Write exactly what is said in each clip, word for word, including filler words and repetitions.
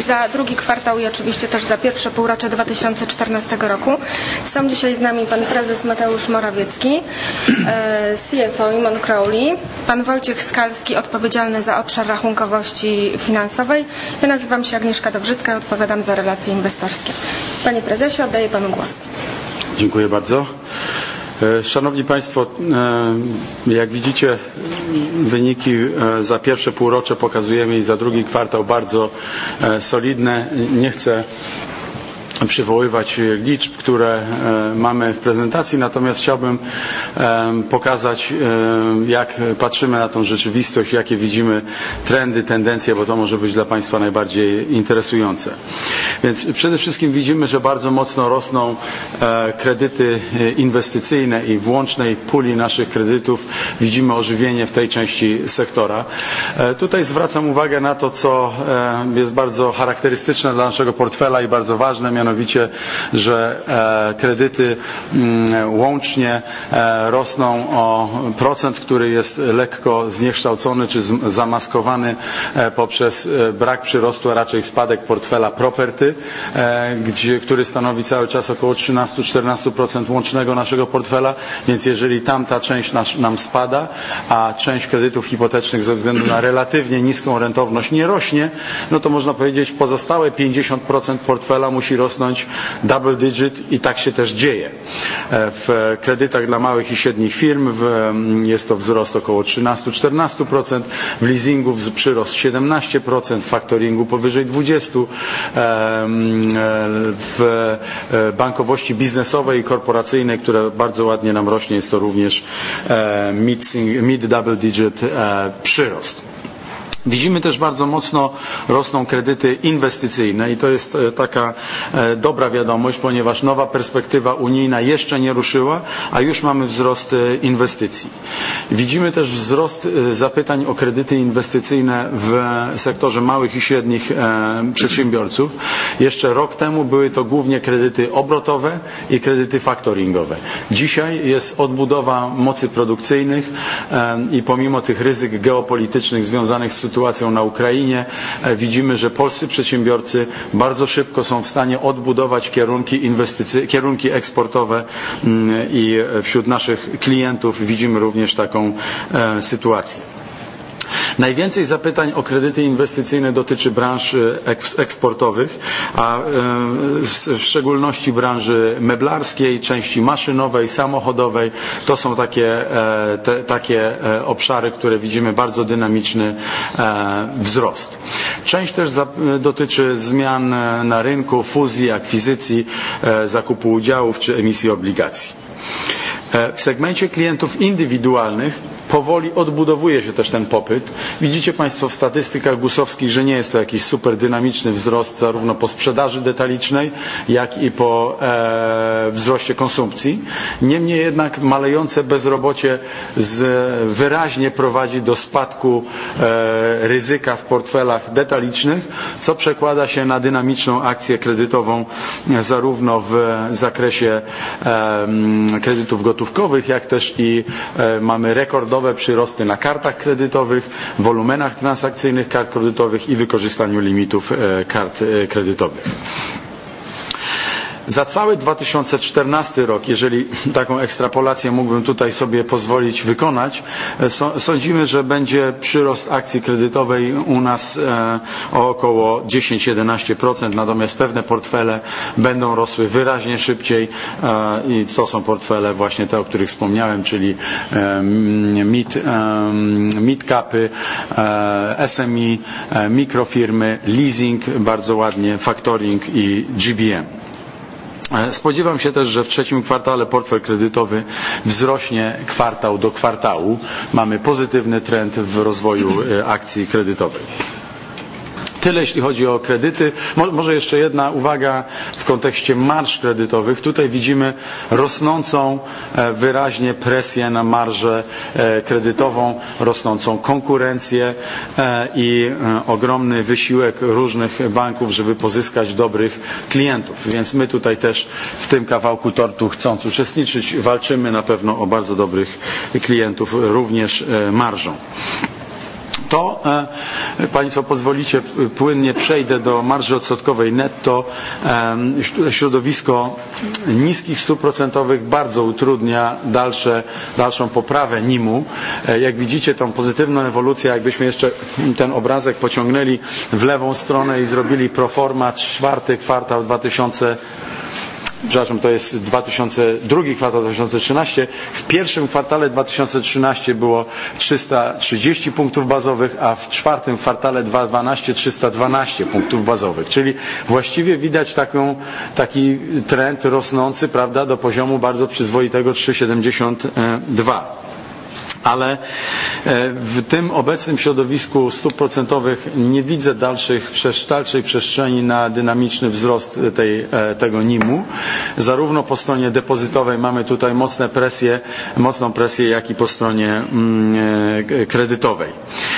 za drugi kwartał i oczywiście też za pierwsze półrocze dwa tysiące czternastego roku. Są dzisiaj z nami pan prezes Mateusz Morawiecki, C F O Imon Crowley, pan Wojciech Skalski, odpowiedzialny za obszar rachunkowości finansowej. Ja nazywam się Agnieszka Dowrzycka i odpowiadam za relacje inwestorskie. Panie prezesie, oddaję panu głos. Dziękuję bardzo. Szanowni Państwo, jak widzicie, wyniki za pierwsze półrocze pokazujemy i za drugi kwartał bardzo solidne. Nie chcę przywoływać liczb, które mamy w prezentacji, natomiast chciałbym pokazać, jak patrzymy na tą rzeczywistość, jakie widzimy trendy, tendencje, bo to może być dla Państwa najbardziej interesujące. Więc przede wszystkim widzimy, że bardzo mocno rosną kredyty inwestycyjne i w łącznej puli naszych kredytów widzimy ożywienie w tej części sektora. Tutaj zwracam uwagę na to, co jest bardzo charakterystyczne dla naszego portfela i bardzo ważne, mianowicie Mianowicie, że e, kredyty m, łącznie e, rosną o procent, który jest lekko zniekształcony czy z, zamaskowany e, poprzez e, brak przyrostu, a raczej spadek portfela property, e, gdzie, który stanowi cały czas około trzynaście do czternastu procent łącznego naszego portfela, więc jeżeli tamta część nas, nam spada, a część kredytów hipotecznych ze względu na relatywnie niską rentowność nie rośnie, no to można powiedzieć, pozostałe pięćdziesiąt procent portfela musi rosnąć double digit i tak się też dzieje. W kredytach dla małych i średnich firm w, jest to wzrost około trzynaście do czternastu procent, w leasingu przyrost siedemnaście procent, w faktoringu powyżej dwadzieścia procent, w bankowości biznesowej i korporacyjnej, która bardzo ładnie nam rośnie, jest to również mid, mid double digit przyrost. Widzimy też bardzo mocno rosną kredyty inwestycyjne i to jest taka dobra wiadomość, ponieważ nowa perspektywa unijna jeszcze nie ruszyła, a już mamy wzrost inwestycji. Widzimy też wzrost zapytań o kredyty inwestycyjne w sektorze małych i średnich przedsiębiorców. Jeszcze rok temu były to głównie kredyty obrotowe i kredyty faktoringowe. Dzisiaj jest odbudowa mocy produkcyjnych i pomimo tych ryzyk geopolitycznych związanych z sytuacją na Ukrainie, widzimy, że polscy przedsiębiorcy bardzo szybko są w stanie odbudować kierunki inwestycyjne, kierunki eksportowe i wśród naszych klientów widzimy również taką e, sytuację. Najwięcej zapytań o kredyty inwestycyjne dotyczy branż eksportowych, a w szczególności branży meblarskiej, części maszynowej, samochodowej. To są takie, te, takie obszary, które widzimy bardzo dynamiczny wzrost. Część też dotyczy zmian na rynku, fuzji, akwizycji, zakupu udziałów czy emisji obligacji. W segmencie klientów indywidualnych powoli odbudowuje się też ten popyt. Widzicie Państwo w statystykach gusowskich, że nie jest to jakiś super dynamiczny wzrost zarówno po sprzedaży detalicznej, jak i po e, wzroście konsumpcji. Niemniej jednak malejące bezrobocie z, wyraźnie prowadzi do spadku e, ryzyka w portfelach detalicznych, co przekłada się na dynamiczną akcję kredytową e, zarówno w zakresie e, kredytów gotówkowych, jak też i e, mamy rekordowe przyrosty na kartach kredytowych, wolumenach transakcyjnych kart kredytowych i wykorzystaniu limitów kart kredytowych. Za cały dwa tysiące czternasty rok, jeżeli taką ekstrapolację mógłbym tutaj sobie pozwolić wykonać, sądzimy, że będzie przyrost akcji kredytowej u nas o około dziesięć do jedenastu procent, natomiast pewne portfele będą rosły wyraźnie szybciej i to są portfele właśnie te, o których wspomniałem, czyli mid, mid capy, S M E, mikrofirmy, leasing bardzo ładnie, factoring i G B M. Spodziewam się też, że w trzecim kwartale portfel kredytowy wzrośnie kwartał do kwartału. Mamy pozytywny trend w rozwoju akcji kredytowej. Tyle jeśli chodzi o kredyty. Może jeszcze jedna uwaga w kontekście marż kredytowych. Tutaj widzimy rosnącą wyraźnie presję na marżę kredytową, rosnącą konkurencję i ogromny wysiłek różnych banków, żeby pozyskać dobrych klientów. Więc my tutaj też w tym kawałku tortu, chcąc uczestniczyć, walczymy na pewno o bardzo dobrych klientów również marżą. To e, Państwo pozwolicie, płynnie przejdę do marży odsetkowej netto. E, środowisko niskich stóp procentowych bardzo utrudnia dalsze, dalszą poprawę N I M-u. E, jak widzicie tą pozytywną ewolucję, jakbyśmy jeszcze ten obrazek pociągnęli w lewą stronę i zrobili pro forma czwarty kwartał dwa tysiące Przepraszam, to jest dwa tysiące drugi kwartał dwa tysiące trzynasty. W pierwszym kwartale dwa tysiące trzynastym było trzysta trzydzieści punktów bazowych, a w czwartym kwartale dwa tysiące dwunastym trzysta dwanaście punktów bazowych. Czyli właściwie widać taką, taki trend rosnący, prawda, do poziomu bardzo przyzwoitego trzy przecinek siedemdziesiąt dwa. Ale w tym obecnym środowisku stóp procentowych nie widzę dalszych, dalszej przestrzeni na dynamiczny wzrost tej, tego N I M-u. Zarówno po stronie depozytowej mamy tutaj mocne presje, mocną presję, jak i po stronie kredytowej.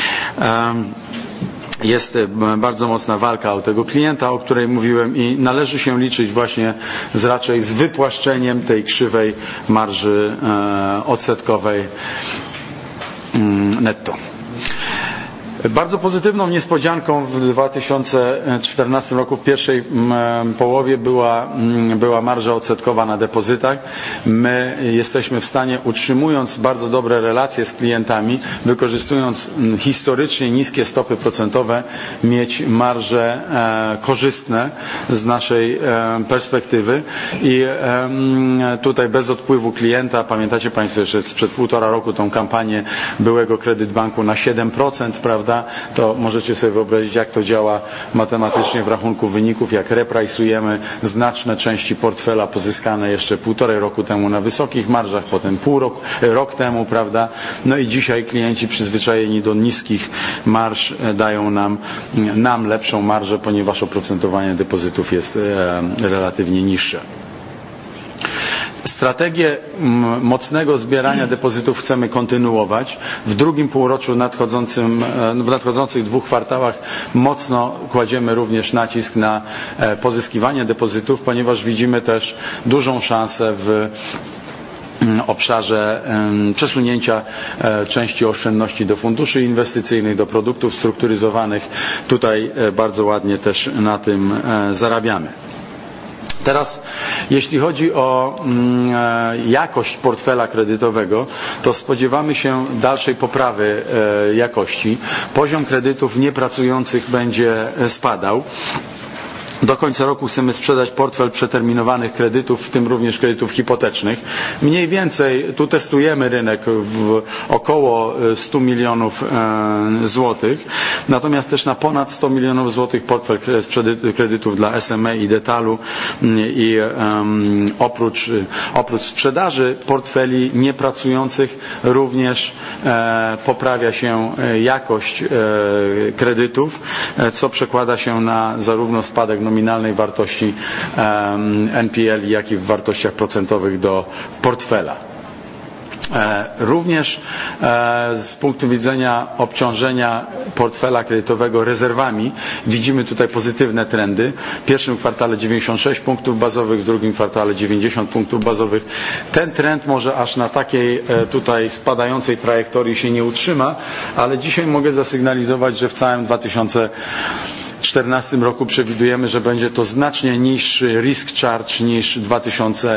Jest bardzo mocna walka o tego klienta, o której mówiłem, i należy się liczyć właśnie z, raczej z wypłaszczeniem tej krzywej marży odsetkowej netto. Bardzo pozytywną niespodzianką w dwa tysiące czternastym roku, w pierwszej połowie była, była marża odsetkowa na depozytach. My jesteśmy w stanie, utrzymując bardzo dobre relacje z klientami, wykorzystując historycznie niskie stopy procentowe, mieć marże e, korzystne z naszej e, perspektywy i e, tutaj bez odpływu klienta, pamiętacie Państwo jeszcze sprzed półtora roku tą kampanię byłego Kredytbanku na siedem procent, prawda? To możecie sobie wyobrazić, jak to działa matematycznie w rachunku wyników, jak reprajsujemy znaczne części portfela pozyskane jeszcze półtorej roku temu na wysokich marżach, potem pół roku, rok temu, prawda? No i dzisiaj klienci przyzwyczajeni do niskich marż dają nam, nam lepszą marżę, ponieważ oprocentowanie depozytów jest e, relatywnie niższe. Strategię mocnego zbierania depozytów chcemy kontynuować. W drugim półroczu nadchodzącym, w nadchodzących dwóch kwartałach mocno kładziemy również nacisk na pozyskiwanie depozytów, ponieważ widzimy też dużą szansę w obszarze przesunięcia części oszczędności do funduszy inwestycyjnych, do produktów strukturyzowanych. Tutaj bardzo ładnie też na tym zarabiamy. Teraz, jeśli chodzi o mm, jakość portfela kredytowego, to spodziewamy się dalszej poprawy e, jakości. Poziom kredytów niepracujących będzie spadał. Do końca roku chcemy sprzedać portfel przeterminowanych kredytów, w tym również kredytów hipotecznych. Mniej więcej, tu testujemy rynek w około stu milionów złotych, natomiast też na ponad sto milionów złotych portfel kredytów dla S M E i detalu i um, oprócz, oprócz sprzedaży portfeli niepracujących również e, poprawia się jakość e, kredytów, co przekłada się na zarówno spadek nominalnej wartości N P L, jak i w wartościach procentowych do portfela. Również z punktu widzenia obciążenia portfela kredytowego rezerwami widzimy tutaj pozytywne trendy. W pierwszym kwartale dziewięćdziesiąt sześć punktów bazowych, w drugim kwartale dziewięćdziesiąt punktów bazowych. Ten trend może aż na takiej tutaj spadającej trajektorii się nie utrzyma, ale dzisiaj mogę zasygnalizować, że w całym dwa tysiące czternastym roku przewidujemy, że będzie to znacznie niższy risk charge niż w dwa tysiące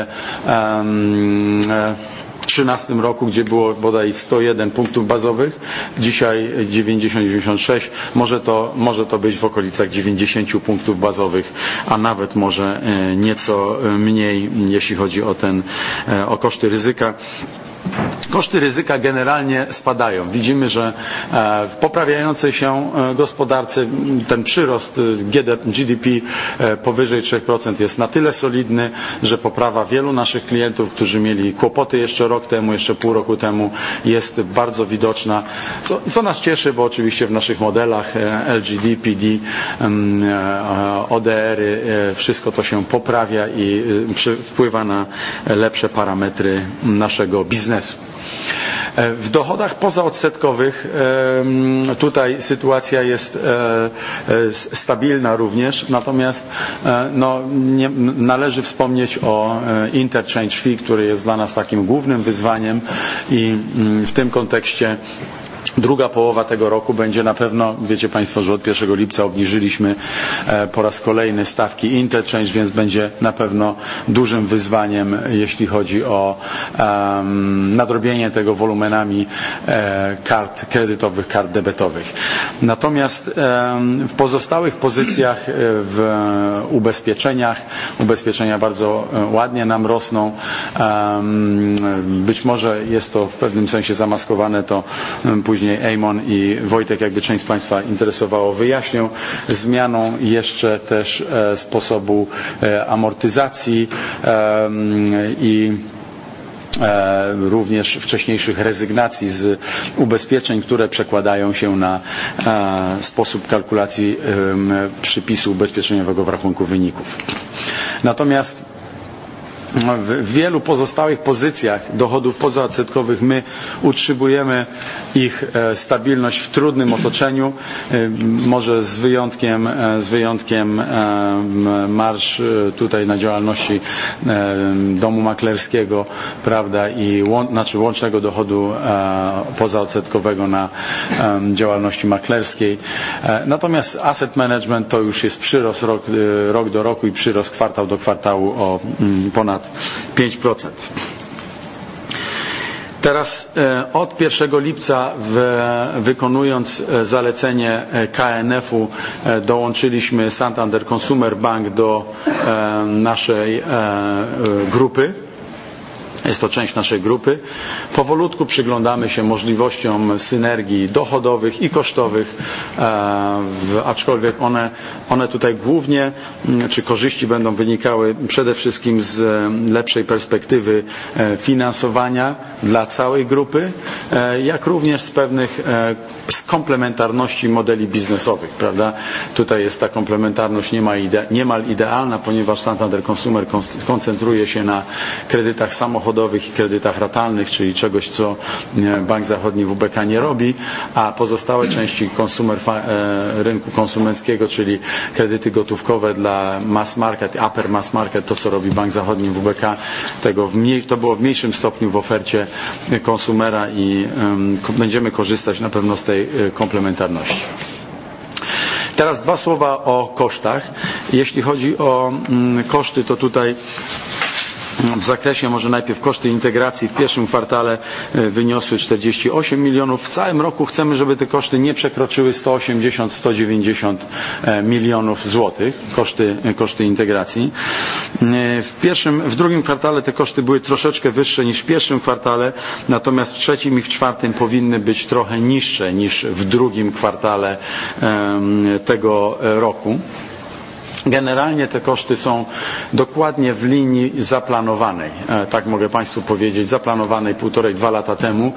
trzynastym roku, gdzie było bodaj sto jeden punktów bazowych, dzisiaj dziewięćdziesiąt dziewięćdziesiąt sześć, może to, może to być w okolicach dziewięćdziesiąt punktów bazowych, a nawet może nieco mniej, jeśli chodzi o ten, o koszty ryzyka. Koszty ryzyka generalnie spadają. Widzimy, że w poprawiającej się gospodarce ten przyrost G D P powyżej trzech procent jest na tyle solidny, że poprawa wielu naszych klientów, którzy mieli kłopoty jeszcze rok temu, jeszcze pół roku temu, jest bardzo widoczna, co, co nas cieszy, bo oczywiście w naszych modelach L G D, P D, O D R-y, wszystko to się poprawia i wpływa na lepsze parametry naszego biznesu. W dochodach pozaodsetkowych tutaj sytuacja jest stabilna również, również, no, nie, należy wspomnieć o interchange fee, który jest dla nas takim głównym wyzwaniem i w tym kontekście Druga połowa tego roku będzie na pewno, wiecie Państwo, że od pierwszego lipca obniżyliśmy po raz kolejny stawki interchange, więc będzie na pewno dużym wyzwaniem, jeśli chodzi o um, nadrobienie tego wolumenami e, kart kredytowych, kart debetowych. Natomiast um, w pozostałych pozycjach w ubezpieczeniach, ubezpieczenia bardzo ładnie nam rosną. Um, być może jest to w pewnym sensie zamaskowane, to um, później Eamon i Wojtek, jakby część z Państwa interesowało, wyjaśnią. Zmianą jeszcze też e, sposobu e, amortyzacji e, i e, również wcześniejszych rezygnacji z ubezpieczeń, które przekładają się na e, sposób kalkulacji e, przypisu ubezpieczeniowego w rachunku wyników. Natomiast w wielu pozostałych pozycjach dochodów pozaodsetkowych my utrzymujemy ich stabilność w trudnym otoczeniu, może z wyjątkiem, z wyjątkiem marż tutaj na działalności domu maklerskiego, prawda, i łą, znaczy łącznego dochodu pozaodsetkowego na działalności maklerskiej. Natomiast asset management to już jest przyrost rok, rok do roku i przyrost kwartał do kwartału o ponad pięć procent. Teraz od pierwszego lipca w, wykonując zalecenie K N F u dołączyliśmy Santander Consumer Bank do naszej grupy. Jest to część naszej grupy. Powolutku przyglądamy się możliwościom synergii dochodowych i kosztowych, e, aczkolwiek one, one tutaj głównie, czy korzyści będą wynikały przede wszystkim z lepszej perspektywy finansowania dla całej grupy, e, jak również z pewnych e, z komplementarności modeli biznesowych, prawda? Tutaj jest ta komplementarność niemal, ide, niemal idealna, ponieważ Santander Consumer koncentruje się na kredytach samochodowych i kredytach ratalnych, czyli czegoś, co Bank Zachodni W B K nie robi, a pozostałe części konsumer, rynku konsumenckiego, czyli kredyty gotówkowe dla mass market, upper mass market, to co robi Bank Zachodni W B K, tego w mniej, to było w mniejszym stopniu w ofercie konsumera i um, będziemy korzystać na pewno z tej komplementarności. Teraz dwa słowa o kosztach. Jeśli chodzi o um, koszty, to tutaj w zakresie może najpierw koszty integracji w pierwszym kwartale wyniosły czterdzieści osiem milionów. W całym roku chcemy, żeby te koszty nie przekroczyły sto osiemdziesiąt do stu dziewięćdziesięciu milionów złotych, koszty, koszty integracji. W, pierwszym, w drugim kwartale te koszty były troszeczkę wyższe niż w pierwszym kwartale, natomiast w trzecim i w czwartym powinny być trochę niższe niż w drugim kwartale tego roku. Generalnie te koszty są dokładnie w linii zaplanowanej, tak mogę Państwu powiedzieć, zaplanowanej półtorej, dwa lata temu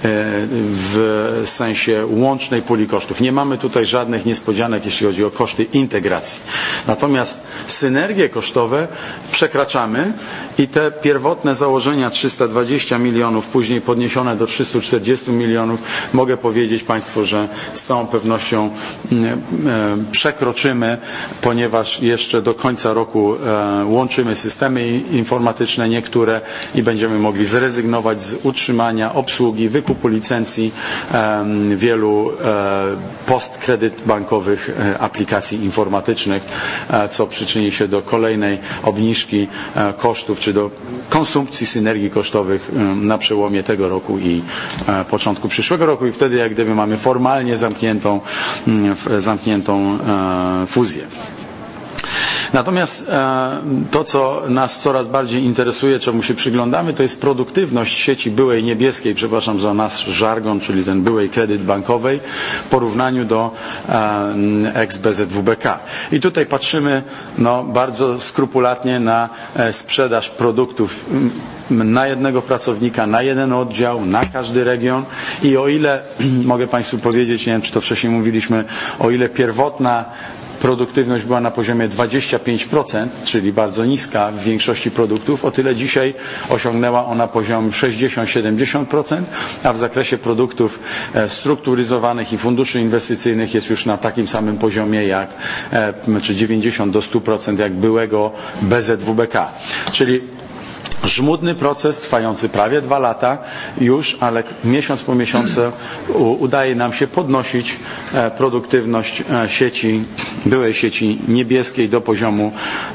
w sensie łącznej puli kosztów. Nie mamy tutaj żadnych niespodzianek, jeśli chodzi o koszty integracji. Natomiast synergie kosztowe przekraczamy i te pierwotne założenia trzysta dwadzieścia milionów, później podniesione do trzystu czterdziestu milionów, mogę powiedzieć Państwu, że z całą pewnością przekroczymy, ponieważ jeszcze do końca roku e, łączymy systemy informatyczne niektóre i będziemy mogli zrezygnować z utrzymania, obsługi, wykupu licencji e, wielu e, postkredyt bankowych e, aplikacji informatycznych, e, co przyczyni się do kolejnej obniżki e, kosztów, czy do konsumpcji synergii kosztowych e, na przełomie tego roku i e, początku przyszłego roku i wtedy jak gdyby mamy formalnie zamkniętą, e, zamkniętą e, fuzję. Natomiast to, co nas coraz bardziej interesuje, czemu się przyglądamy, to jest produktywność sieci byłej niebieskiej, przepraszam za nasz żargon, czyli ten byłej kredyt bankowej w porównaniu do ex-B Z W B K. I tutaj patrzymy no, bardzo skrupulatnie na sprzedaż produktów na jednego pracownika, na jeden oddział, na każdy region i o ile, mogę Państwu powiedzieć, nie wiem, czy to wcześniej mówiliśmy, o ile pierwotna produktywność była na poziomie dwadzieścia pięć procent, czyli bardzo niska w większości produktów, o tyle dzisiaj osiągnęła ona poziom sześćdziesiąt do siedemdziesięciu procent, a w zakresie produktów strukturyzowanych i funduszy inwestycyjnych jest już na takim samym poziomie jak, czy dziewięćdziesiąt do stu procent jak byłego B Z W B K. Czyli Żmudny proces trwający prawie dwa lata już, ale miesiąc po miesiącu udaje nam się podnosić produktywność sieci, byłej sieci niebieskiej do poziomu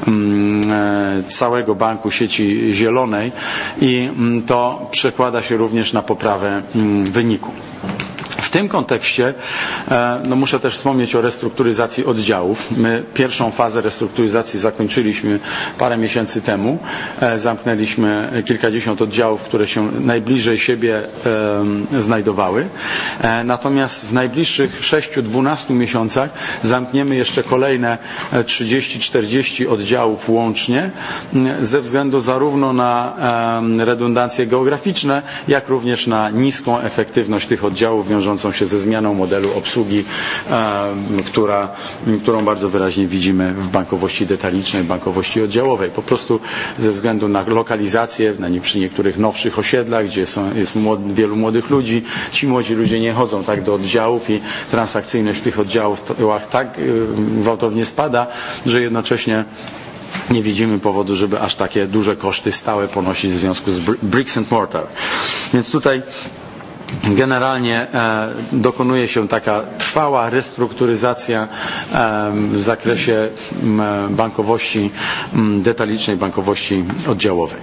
całego banku, sieci zielonej i to przekłada się również na poprawę wyniku. W tym kontekście no muszę też wspomnieć o restrukturyzacji oddziałów. My pierwszą fazę restrukturyzacji zakończyliśmy parę miesięcy temu. Zamknęliśmy kilkadziesiąt oddziałów, które się najbliżej siebie znajdowały. Natomiast w najbliższych sześciu do dwunastu miesiącach zamkniemy jeszcze kolejne trzydzieści do czterdziestu oddziałów łącznie ze względu zarówno na redundancje geograficzne, jak również na niską efektywność tych oddziałów wiążącą się ze zmianą modelu obsługi, która, którą bardzo wyraźnie widzimy w bankowości detalicznej, bankowości oddziałowej. Po prostu ze względu na lokalizację, na nie, przy niektórych nowszych osiedlach, gdzie są, jest młody, wielu młodych ludzi, ci młodzi ludzie nie chodzą tak do oddziałów i transakcyjność w tych oddziałach tak gwałtownie spada, że jednocześnie nie widzimy powodu, żeby aż takie duże koszty stałe ponosić w związku z bricks and mortar. Więc tutaj generalnie e, dokonuje się taka trwała restrukturyzacja e, w zakresie m, bankowości m, detalicznej, bankowości oddziałowej.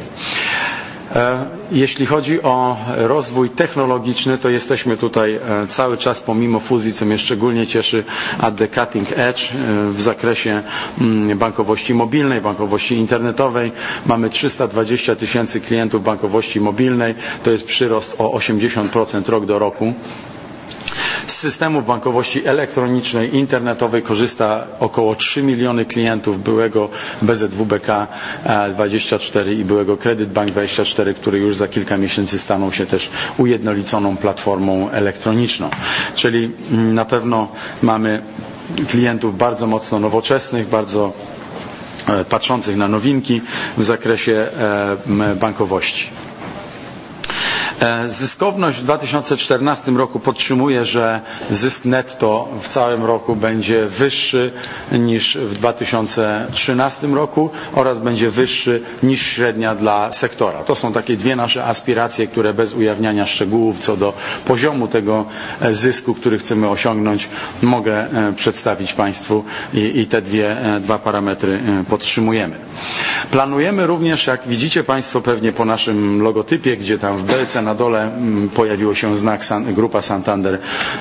Jeśli chodzi o rozwój technologiczny, to jesteśmy tutaj cały czas pomimo fuzji, co mnie szczególnie cieszy, at the cutting edge w zakresie bankowości mobilnej, bankowości internetowej. Mamy trzysta dwadzieścia tysięcy klientów bankowości mobilnej, to jest przyrost o osiemdziesiąt procent rok do roku. Z systemów bankowości elektronicznej, internetowej korzysta około trzy miliony klientów byłego B Z W B K dwadzieścia cztery i byłego Credit Bank dwadzieścia cztery, które już za kilka miesięcy staną się też ujednoliconą platformą elektroniczną. Czyli na pewno mamy klientów bardzo mocno nowoczesnych, bardzo patrzących na nowinki w zakresie bankowości. Zyskowność w dwa tysiące czternastym roku podtrzymuje, że zysk netto w całym roku będzie wyższy niż w dwa tysiące trzynastym roku oraz będzie wyższy niż średnia dla sektora. To są takie dwie nasze aspiracje, które bez ujawniania szczegółów co do poziomu tego zysku, który chcemy osiągnąć, mogę przedstawić Państwu i, i te dwie, dwa parametry podtrzymujemy. Planujemy również, jak widzicie Państwo pewnie po naszym logotypie, gdzie tam w belce na dole pojawiło się znak San, Grupa Santander,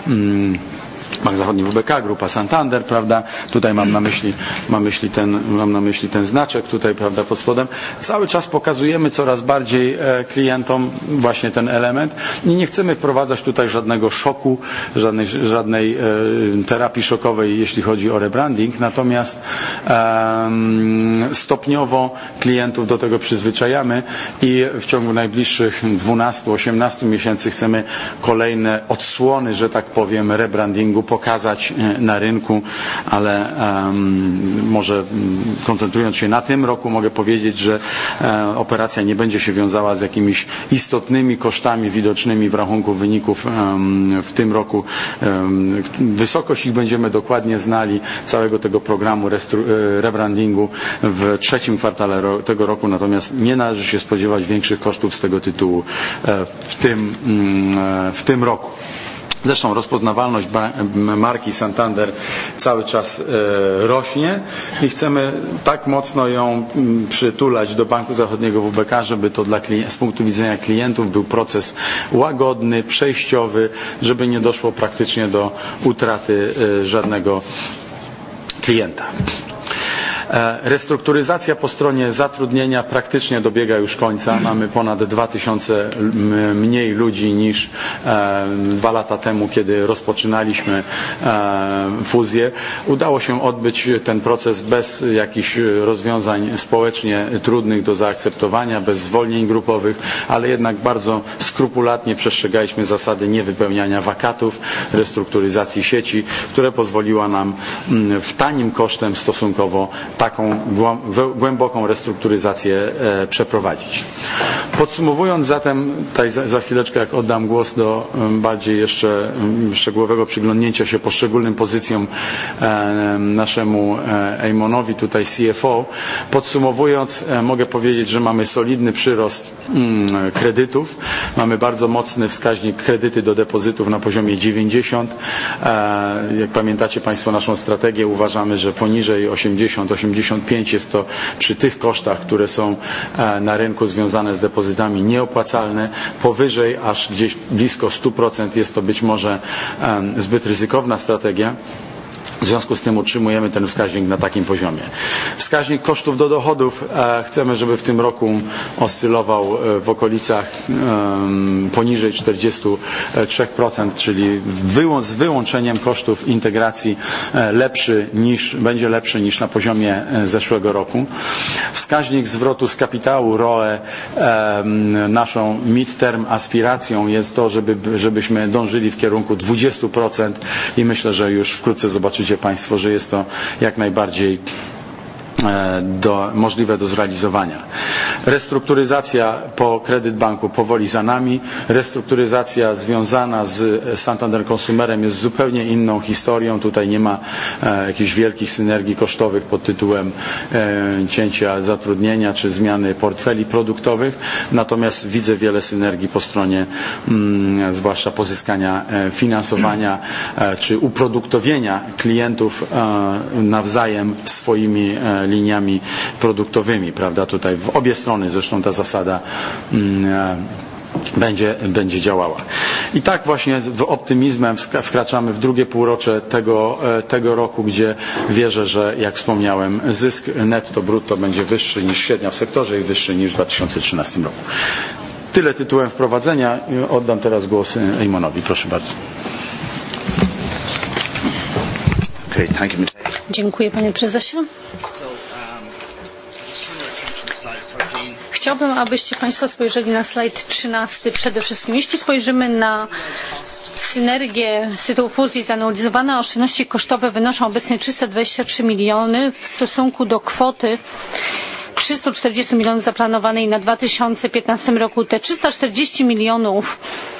Bank Zachodni W B K, Grupa Santander, prawda? Tutaj mam na myśli, mam myśli ten, mam na myśli ten znaczek tutaj, prawda, pod spodem. Cały czas pokazujemy coraz bardziej e, klientom właśnie ten element i nie chcemy wprowadzać tutaj żadnego szoku, żadnej, żadnej e, terapii szokowej, jeśli chodzi o rebranding, natomiast e, stopniowo klientów do tego przyzwyczajamy i w ciągu najbliższych dwunastu do osiemnastu miesięcy chcemy kolejne odsłony, że tak powiem, rebrandingu pokazać na rynku, ale um, może koncentrując się na tym roku mogę powiedzieć, że um, operacja nie będzie się wiązała z jakimiś istotnymi kosztami widocznymi w rachunku wyników um, w tym roku. Um, wysokość ich będziemy dokładnie znali, całego tego programu rebrandingu w trzecim kwartale ro tego roku, natomiast nie należy się spodziewać większych kosztów z tego tytułu e, w tym, e, w tym roku. Zresztą rozpoznawalność marki Santander cały czas e, rośnie i chcemy tak mocno ją przytulać do Banku Zachodniego W B K, żeby to dla z punktu widzenia klientów był proces łagodny, przejściowy, żeby nie doszło praktycznie do utraty e, żadnego klienta. Restrukturyzacja po stronie zatrudnienia praktycznie dobiega już końca. Mamy ponad dwa tysiące mniej ludzi niż dwa lata temu, kiedy rozpoczynaliśmy fuzję. Udało się odbyć ten proces bez jakichś rozwiązań społecznie trudnych do zaakceptowania, bez zwolnień grupowych, ale jednak bardzo skrupulatnie przestrzegaliśmy zasady niewypełniania wakatów, restrukturyzacji sieci, które pozwoliła nam w tanim kosztem stosunkowo taką głęboką restrukturyzację przeprowadzić. Podsumowując zatem, tutaj za, za chwileczkę jak oddam głos do bardziej jeszcze szczegółowego przyglądnięcia się poszczególnym pozycjom naszemu Eamonowi, tutaj C F O, podsumowując mogę powiedzieć, że mamy solidny przyrost kredytów, mamy bardzo mocny wskaźnik kredyty do depozytów na poziomie dziewięćdziesiąt. Jak pamiętacie Państwo naszą strategię, uważamy, że poniżej osiemdziesiąt osiemdziesiąt pięć jest to przy tych kosztach, które są na rynku związane z depozytami nieopłacalne, powyżej aż gdzieś blisko sto procent jest to być może zbyt ryzykowna strategia. W związku z tym utrzymujemy ten wskaźnik na takim poziomie. Wskaźnik kosztów do dochodów chcemy, żeby w tym roku oscylował w okolicach poniżej czterdzieści trzy procent, czyli z wyłączeniem kosztów integracji lepszy niż, będzie lepszy niż na poziomie zeszłego roku. Wskaźnik zwrotu z kapitału, R O E, naszą mid-term aspiracją jest to, żeby, żebyśmy dążyli w kierunku dwadzieścia procent i myślę, że już wkrótce zobaczycie Państwo, że jest to jak najbardziej do, możliwe do zrealizowania. Restrukturyzacja po Kredyt Banku powoli za nami. Restrukturyzacja związana z Santander Consumerem jest zupełnie inną historią. Tutaj nie ma e, jakichś wielkich synergii kosztowych pod tytułem e, cięcia zatrudnienia czy zmiany portfeli produktowych. Natomiast widzę wiele synergii po stronie mm, zwłaszcza pozyskania e, finansowania e, czy uproduktowienia klientów e, nawzajem swoimi e, liniami produktowymi, prawda? Tutaj w obie strony zresztą ta zasada mm, będzie, będzie działała. I tak właśnie w optymizmem wkraczamy w drugie półrocze tego, tego roku, gdzie wierzę, że jak wspomniałem, zysk netto brutto będzie wyższy niż średnia w sektorze i wyższy niż w dwa tysiące trzynastym roku. Tyle tytułem wprowadzenia. Oddam teraz głos Eamonowi. Proszę bardzo. Okay, thank you. Dziękuję, panie prezesie. Chciałbym, abyście Państwo spojrzeli na slajd trzynasty przede wszystkim. Jeśli spojrzymy na synergię z tytułu fuzji, zanalizowane oszczędności kosztowe wynoszą obecnie trzysta dwadzieścia trzy miliony w stosunku do kwoty trzysta czterdzieści milionów zaplanowanej na dwa tysiące piętnastym roku. Te trzysta czterdzieści milionów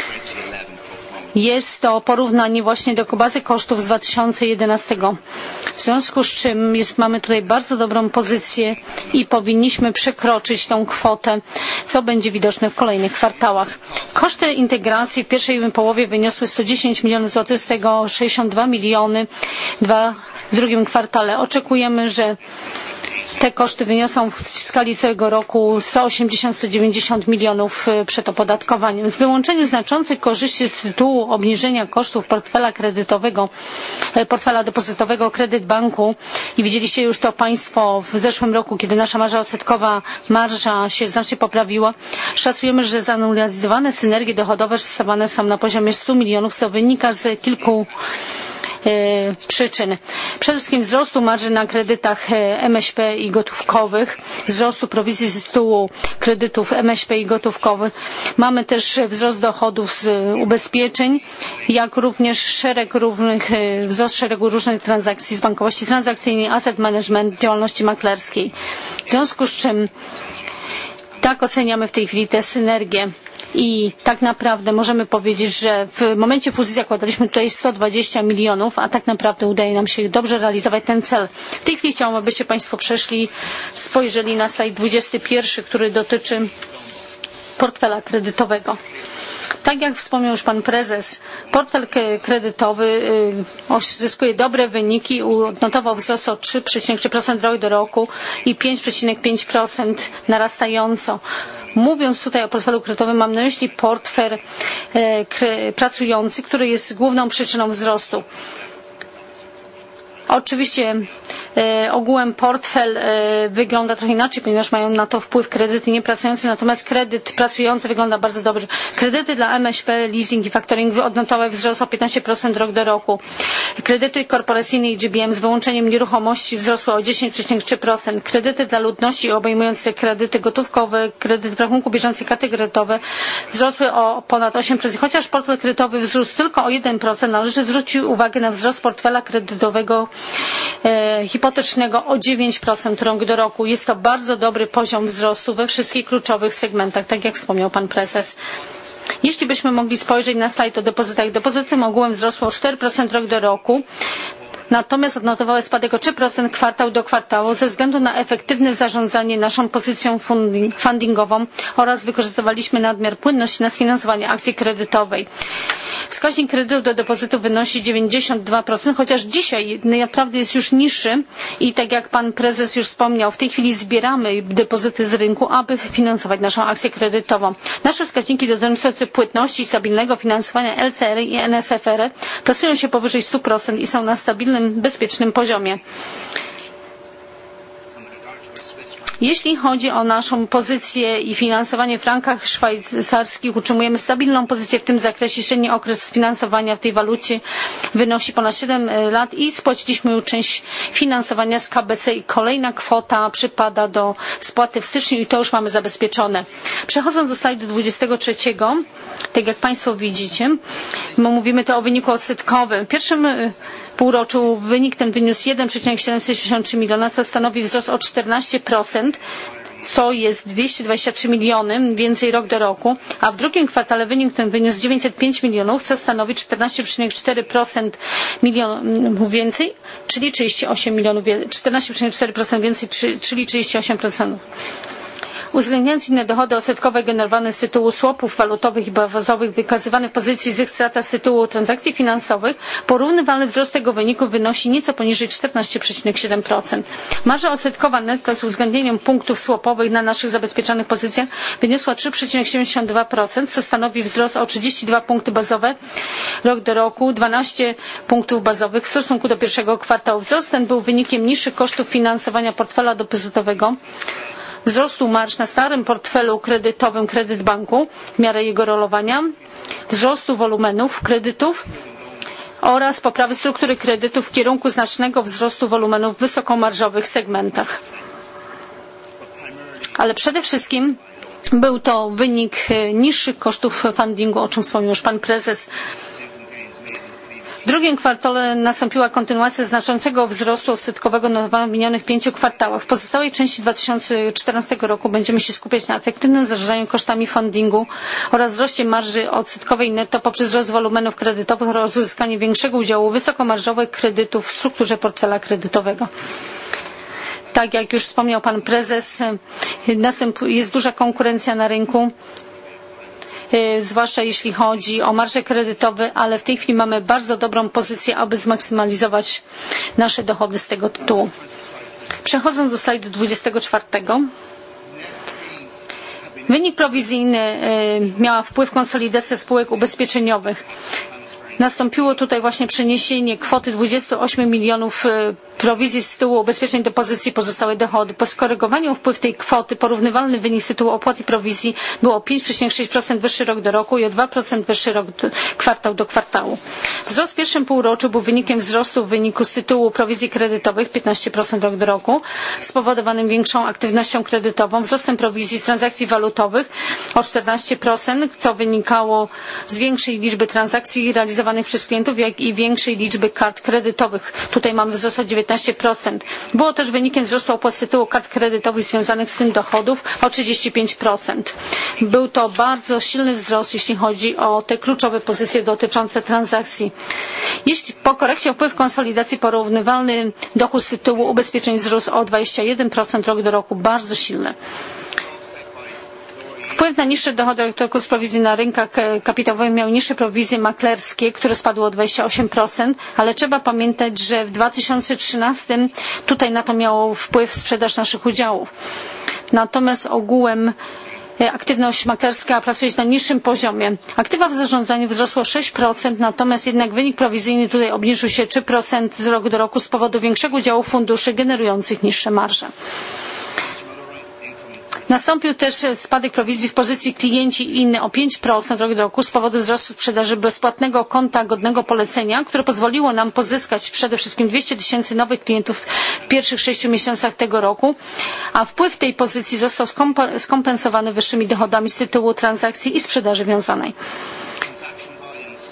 jest to porównanie właśnie do bazy kosztów z dwa tysiące jedenastego. W związku z czym jest, mamy tutaj bardzo dobrą pozycję i powinniśmy przekroczyć tą kwotę, co będzie widoczne w kolejnych kwartałach. Koszty integracji w pierwszej połowie wyniosły sto dziesięć milionów złotych, z tego sześćdziesiąt dwa miliony w drugim kwartale. Oczekujemy, że te koszty wyniosą w skali całego roku sto osiemdziesiąt do stu dziewięćdziesięciu milionów przed opodatkowaniem. Z wyłączeniem znaczących korzyści z tytułu obniżenia kosztów portfela kredytowego, portfela depozytowego Kredyt Banku i widzieliście już to Państwo w zeszłym roku, kiedy nasza marża odsetkowa marża się znacznie poprawiła, szacujemy, że zanalizowane synergie dochodowe szacowane są na poziomie stu milionów, co wynika z kilku przyczyn. Przede wszystkim wzrostu marży na kredytach M S P i gotówkowych, wzrostu prowizji z tytułu kredytów M S P i gotówkowych. Mamy też wzrost dochodów z ubezpieczeń, jak również szereg różnych, wzrost szeregu różnych transakcji z bankowości transakcyjnej, asset management, działalności maklerskiej. W związku z czym tak oceniamy w tej chwili te synergie. I tak naprawdę możemy powiedzieć, że w momencie fuzji zakładaliśmy tutaj sto dwadzieścia milionów, a tak naprawdę udaje nam się dobrze realizować ten cel. W tej chwili chciałam, abyście Państwo przeszli, spojrzeli na slajd dwudziesty pierwszy, który dotyczy portfela kredytowego. Tak jak wspomniał już Pan Prezes, portfel kredytowy zyskuje dobre wyniki, odnotował wzrost o trzy przecinek trzy procent rok do roku i pięć przecinek pięć procent narastająco. Mówiąc tutaj o portfelu kredytowym, mam na myśli portfel pracujący, który jest główną przyczyną wzrostu. Oczywiście e, ogółem portfel e, wygląda trochę inaczej, ponieważ mają na to wpływ kredyty niepracujące, natomiast kredyt pracujący wygląda bardzo dobrze. Kredyty dla M S P, leasing i factoring odnotowały wzrost o piętnaście procent rok do roku. Kredyty korporacyjne i G B M z wyłączeniem nieruchomości wzrosły o dziesięć przecinek trzy procent. Kredyty dla ludności obejmujące kredyty gotówkowe, kredyt w rachunku bieżącym, karty kredytowe wzrosły o ponad osiem procent. Chociaż portfel kredytowy wzrósł tylko o jeden procent, należy zwrócić uwagę na wzrost portfela kredytowego e, hipotecznego o dziewięć procent rok do roku. Jest to bardzo dobry poziom wzrostu we wszystkich kluczowych segmentach, tak jak wspomniał pan prezes. Jeśli byśmy mogli spojrzeć na slajd o depozytach, depozyty ogółem wzrosło o cztery procent rok do roku. Natomiast odnotowały spadek o trzy procent kwartał do kwartału ze względu na efektywne zarządzanie naszą pozycją fundingową oraz wykorzystywaliśmy nadmiar płynności na sfinansowanie akcji kredytowej. Wskaźnik kredytów do depozytu wynosi dziewięćdziesiąt dwa procent, chociaż dzisiaj naprawdę jest już niższy i tak jak pan prezes już wspomniał, w tej chwili zbieramy depozyty z rynku, aby finansować naszą akcję kredytową. Nasze wskaźniki dotyczące płynności i stabilnego finansowania L C R i N S F R pracują się powyżej stu procent i są na stabilnym, bezpiecznym poziomie. Jeśli chodzi o naszą pozycję i finansowanie w frankach szwajcarskich, utrzymujemy stabilną pozycję w tym zakresie. Średni okres finansowania w tej walucie wynosi ponad siedem lat i spłaciliśmy już część finansowania z K B C i kolejna kwota przypada do spłaty w styczniu i to już mamy zabezpieczone. Przechodząc do slajdu dwudziestego trzeciego, tak jak państwo widzicie, mówimy tu o wyniku odsetkowym. W pierwszym półroczu wynik ten wyniósł jeden przecinek siedemset trzy miliona, co stanowi wzrost o czternaście procent, co jest dwieście dwadzieścia trzy miliony więcej rok do roku, a w drugim kwartale wynik ten wyniósł dziewięćset pięć milionów, co stanowi czternaście przecinek cztery procent milionów więcej, czyli trzydzieści osiem milionów, czternaście przecinek cztery procent więcej, czyli trzydzieści osiem procent. Uwzględniając inne dochody odsetkowe generowane z tytułu swapów walutowych i bazowych wykazywane w pozycji zysk strata z tytułu transakcji finansowych, porównywalny wzrost tego wyniku wynosi nieco poniżej czternaście przecinek siedem procent. Marża odsetkowa netto z uwzględnieniem punktów swapowych na naszych zabezpieczonych pozycjach wyniosła trzy przecinek siedemdziesiąt dwa procent, co stanowi wzrost o trzydzieści dwa punkty bazowe rok do roku, dwanaście punktów bazowych w stosunku do pierwszego kwartału. Wzrost ten był wynikiem niższych kosztów finansowania portfela depozytowego, wzrostu marż na starym portfelu kredytowym Kredyt Banku w miarę jego rolowania, wzrostu wolumenów kredytów oraz poprawy struktury kredytów w kierunku znacznego wzrostu wolumenów w wysokomarżowych segmentach. Ale przede wszystkim był to wynik niższych kosztów fundingu, o czym wspomniał już pan prezes. W drugim kwartale nastąpiła kontynuacja znaczącego wzrostu odsetkowego notowanego w minionych pięciu kwartałach. W pozostałej części dwa tysiące czternastego roku będziemy się skupiać na efektywnym zarządzaniu kosztami fundingu oraz wzroście marży odsetkowej netto poprzez wzrost wolumenów kredytowych oraz uzyskanie większego udziału wysokomarżowych kredytów w strukturze portfela kredytowego. Tak jak już wspomniał pan prezes, jest duża konkurencja na rynku, zwłaszcza jeśli chodzi o marże kredytowe, ale w tej chwili mamy bardzo dobrą pozycję, aby zmaksymalizować nasze dochody z tego tytułu. Przechodząc do slajdu dwudziestego czwartego. Wynik prowizyjny miała wpływ konsolidacja spółek ubezpieczeniowych. Nastąpiło tutaj właśnie przeniesienie kwoty dwudziestu ośmiu milionów prowizji z tytułu ubezpieczeń do pozycji pozostałe dochody. Po skorygowaniu wpływ tej kwoty porównywalny wynik z tytułu opłat i prowizji był o pięć przecinek sześć procent wyższy rok do roku i o dwa procent wyższy rok do, kwartał do kwartału. Wzrost w pierwszym półroczu był wynikiem wzrostu w wyniku z tytułu prowizji kredytowych piętnaście procent rok do roku, spowodowanym większą aktywnością kredytową, wzrostem prowizji z transakcji walutowych o czternaście procent, co wynikało z większej liczby transakcji realizowanych przez klientów, jak i większej liczby kart kredytowych. Tutaj mamy wzrost o dziewiętnaście procent. Było też wynikiem wzrostu opłat z tytułu kart kredytowych związanych z tym dochodów o trzydzieści pięć procent. Był to bardzo silny wzrost, jeśli chodzi o te kluczowe pozycje dotyczące transakcji. Jeśli po korekcie wpływ konsolidacji porównywalny dochód z tytułu ubezpieczeń wzrósł o dwadzieścia jeden procent rok do roku, bardzo silny. Wpływ na niższe dochody z prowizji na rynkach kapitałowych miały niższe prowizje maklerskie, które spadły o dwadzieścia osiem procent, ale trzeba pamiętać, że w dwa tysiące trzynastym tutaj na to miało wpływ sprzedaż naszych udziałów. Natomiast ogółem aktywność maklerska pracuje na niższym poziomie. Aktywa w zarządzaniu wzrosło sześć procent, natomiast jednak wynik prowizyjny tutaj obniżył się trzy procent z roku do roku z powodu większego udziału funduszy generujących niższe marże. Nastąpił też spadek prowizji w pozycji klienci i inne o pięć procent rok do roku z powodu wzrostu sprzedaży bezpłatnego konta godnego polecenia, które pozwoliło nam pozyskać przede wszystkim dwieście tysięcy nowych klientów w pierwszych sześciu miesiącach tego roku, a wpływ tej pozycji został skompensowany wyższymi dochodami z tytułu transakcji i sprzedaży wiązanej.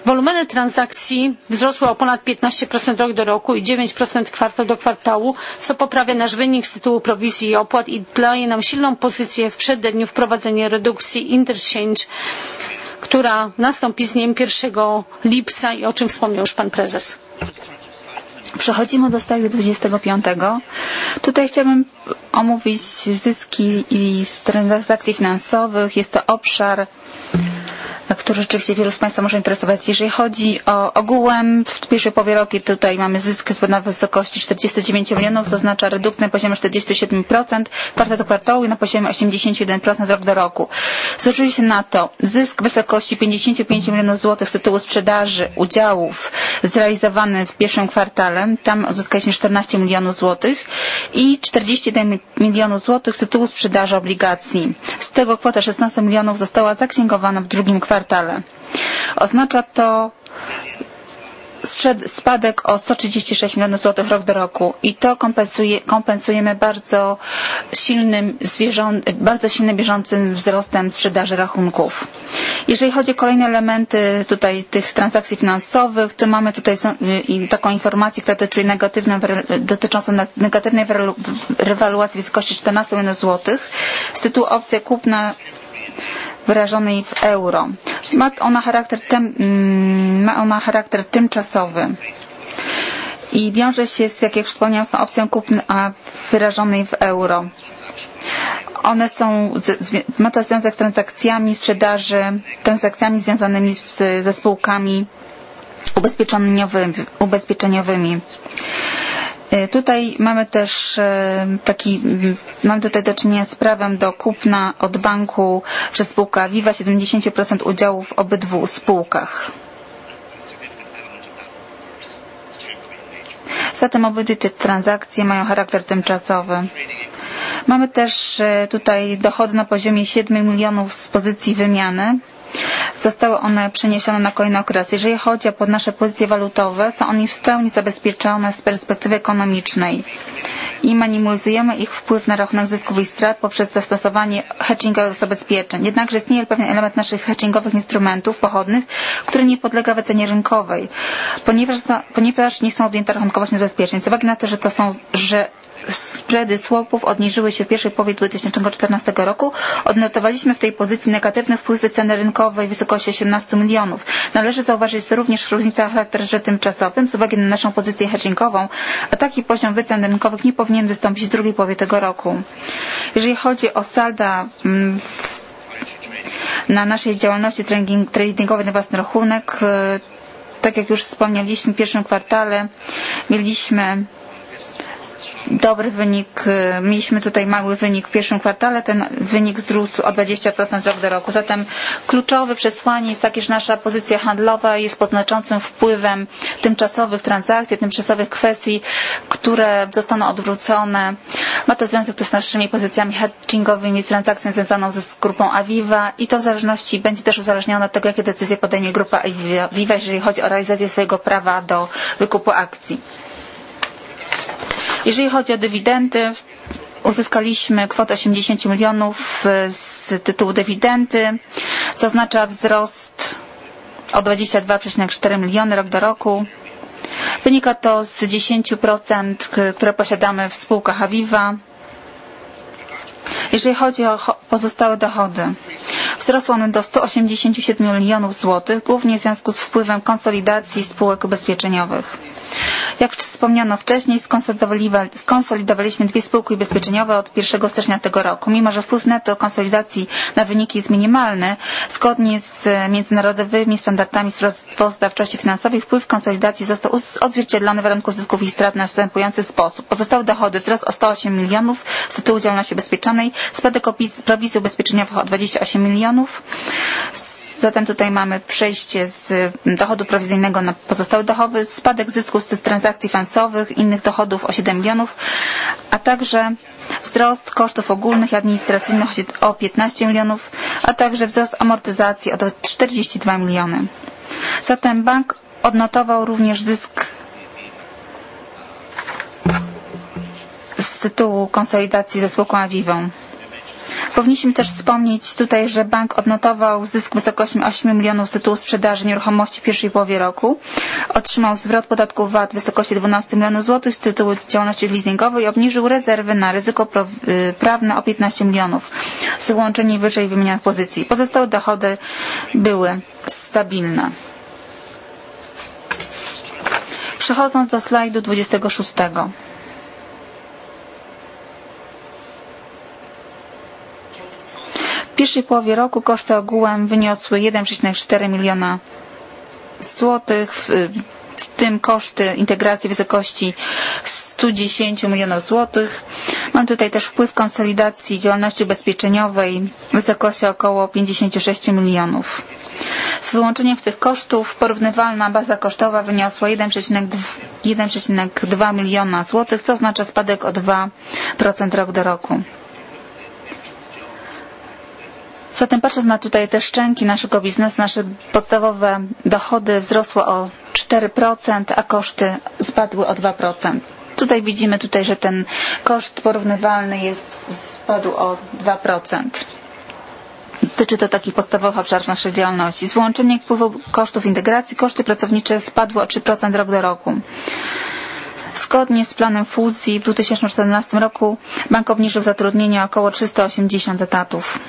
Wolumeny transakcji wzrosły o ponad piętnaście procent rok do roku i dziewięć procent kwartał do kwartału, co poprawia nasz wynik z tytułu prowizji i opłat i daje nam silną pozycję w przededniu wprowadzenia redukcji interchange, która nastąpi z dniem pierwszego lipca i o czym wspomniał już pan prezes. Przechodzimy do slajdu dwudziestego piątego. Tutaj chciałabym omówić zyski i z transakcji finansowych. Jest to obszar, który rzeczywiście wielu z Państwa może interesować. Jeżeli chodzi o ogółem, w pierwszej połowie roku tutaj mamy zysk na wysokości czterdzieści dziewięć milionów, co oznacza redukcję na poziomie czterdzieści siedem procent kwartał do kwartału i na poziomie osiemdziesiąt jeden procent rok do roku. Złożyli się na to zysk w wysokości pięćdziesiąt pięć milionów złotych z tytułu sprzedaży udziałów zrealizowany w pierwszym kwartale. Tam uzyskaliśmy czternaście milionów złotych i czterdzieści jeden milionów złotych z tytułu sprzedaży obligacji. Z tego kwota szesnaście milionów została zaksięgowana w drugim kwartale. Oznacza to spadek o sto trzydzieści sześć milionów złotych rok do roku i to kompensuje, kompensujemy bardzo silnym, bardzo silnym bieżącym wzrostem sprzedaży rachunków. Jeżeli chodzi o kolejne elementy tutaj tych transakcji finansowych, to mamy tutaj taką informację, która dotyczy negatywną, dotyczącą negatywnej rewaluacji w wysokości czternaście milionów złotych z tytułu opcji kupna wyrażonej w euro. Ma ona charakter, tem, ma ona charakter tymczasowy i wiąże się z, jak już wspomniałam, z opcją kupna wyrażonej w euro. One są, ma to związek z transakcjami sprzedaży, transakcjami związanymi z, ze spółkami ubezpieczeniowymi. ubezpieczeniowymi. Tutaj mamy też taki, mamy tutaj do czynienia z prawem do kupna od banku przez spółkę Aviva siedemdziesiąt procent udziałów w obydwu spółkach. Zatem obydwie te transakcje mają charakter tymczasowy. Mamy też tutaj dochody na poziomie siedem milionów z pozycji wymiany. Zostały one przeniesione na kolejny okres. Jeżeli chodzi o nasze pozycje walutowe, są one w pełni zabezpieczone z perspektywy ekonomicznej i minimalizujemy ich wpływ na rachunek zysków i strat poprzez zastosowanie hedgingowych zabezpieczeń. Jednakże istnieje pewien element naszych hedgingowych instrumentów pochodnych, który nie podlega wycenie rynkowej, ponieważ, ponieważ nie są objęte rachunkowością zabezpieczeń. Z uwagi na to, że to są, że spready swapów odniżyły się w pierwszej połowie dwa tysiące czternastego roku. Odnotowaliśmy w tej pozycji negatywny wpływ wyceny rynkowej w wysokości osiemnaście milionów. Należy zauważyć, że również różnica o charakterze tymczasowym z uwagi na naszą pozycję hedgingową, a taki poziom wycen rynkowych nie powinien wystąpić w drugiej połowie tego roku. Jeżeli chodzi o salda na naszej działalności tradingowej na własny rachunek, tak jak już wspomnieliśmy, w pierwszym kwartale mieliśmy dobry wynik, mieliśmy tutaj mały wynik w pierwszym kwartale, ten wynik wzrósł o dwadzieścia procent rok do roku. Zatem kluczowe przesłanie jest takie, że nasza pozycja handlowa jest pod znaczącym wpływem tymczasowych transakcji, tymczasowych kwestii, które zostaną odwrócone. Ma to związek z naszymi pozycjami hedgingowymi, z transakcją związaną z grupą Aviva i to w zależności będzie też uzależnione od tego, jakie decyzje podejmie grupa Aviva, jeżeli chodzi o realizację swojego prawa do wykupu akcji. Jeżeli chodzi o dywidendy, uzyskaliśmy kwotę osiemdziesiąt milionów z tytułu dywidendy, co oznacza wzrost o dwadzieścia dwa przecinek cztery miliony rok do roku. Wynika to z dziesięć procent, które posiadamy w spółkach Aviva. Jeżeli chodzi o pozostałe dochody, wzrosły one do stu osiemdziesięciu siedmiu milionów złotych, głównie w związku z wpływem konsolidacji spółek ubezpieczeniowych. Jak wspomniano wcześniej, skonsolidowaliśmy dwie spółki ubezpieczeniowe od pierwszego stycznia tego roku. Mimo że wpływ netto konsolidacji na wyniki jest minimalny, zgodnie z międzynarodowymi standardami sprawozdawczości finansowej wpływ konsolidacji został odzwierciedlony w warunku zysków i strat w następujący sposób. Pozostałe dochody wzrost o sto osiem milionów z tytułu działalności ubezpieczonej, spadek prowizji ubezpieczeniowych o dwadzieścia osiem milionów. Zatem tutaj mamy przejście z dochodu prowizyjnego na pozostałe dochody, spadek zysków z transakcji finansowych, innych dochodów o siedem milionów, a także wzrost kosztów ogólnych i administracyjnych o piętnaście milionów, a także wzrost amortyzacji o czterdzieści dwa miliony. Zatem bank odnotował również zysk z tytułu konsolidacji ze spółką Avivą. Powinniśmy też wspomnieć tutaj, że bank odnotował zysk w wysokości ośmiu milionów z tytułu sprzedaży nieruchomości w pierwszej połowie roku. Otrzymał zwrot podatku V A T w wysokości dwanaście milionów złotych z tytułu działalności leasingowej i obniżył rezerwy na ryzyko prawne o piętnaście milionów z wyłączeniem wyżej wymienionych pozycji. Pozostałe dochody były stabilne. Przechodząc do slajdu dwudziestego szóstego. W pierwszej połowie roku koszty ogółem wyniosły jeden przecinek cztery miliona złotych, w tym koszty integracji w wysokości sto dziesięć milionów złotych. Mam tutaj też wpływ konsolidacji działalności ubezpieczeniowej w wysokości około pięćdziesiąt sześć milionów. Z wyłączeniem tych kosztów porównywalna baza kosztowa wyniosła jeden przecinek dwa miliona złotych, co oznacza spadek o dwa procent rok do roku. Zatem patrząc na tutaj te szczęki naszego biznesu, nasze podstawowe dochody wzrosły o cztery procent, a koszty spadły o dwa procent. Tutaj widzimy tutaj, że ten koszt porównywalny jest, spadł o dwa procent. Dotyczy to takich podstawowych obszarów naszej działalności. Z wyłączeniem wpływu kosztów integracji koszty pracownicze spadły o trzy procent rok do roku. Zgodnie z planem fuzji w dwa tysiące czternastym roku bank obniżył zatrudnienie o około trzysta osiemdziesiąt etatów.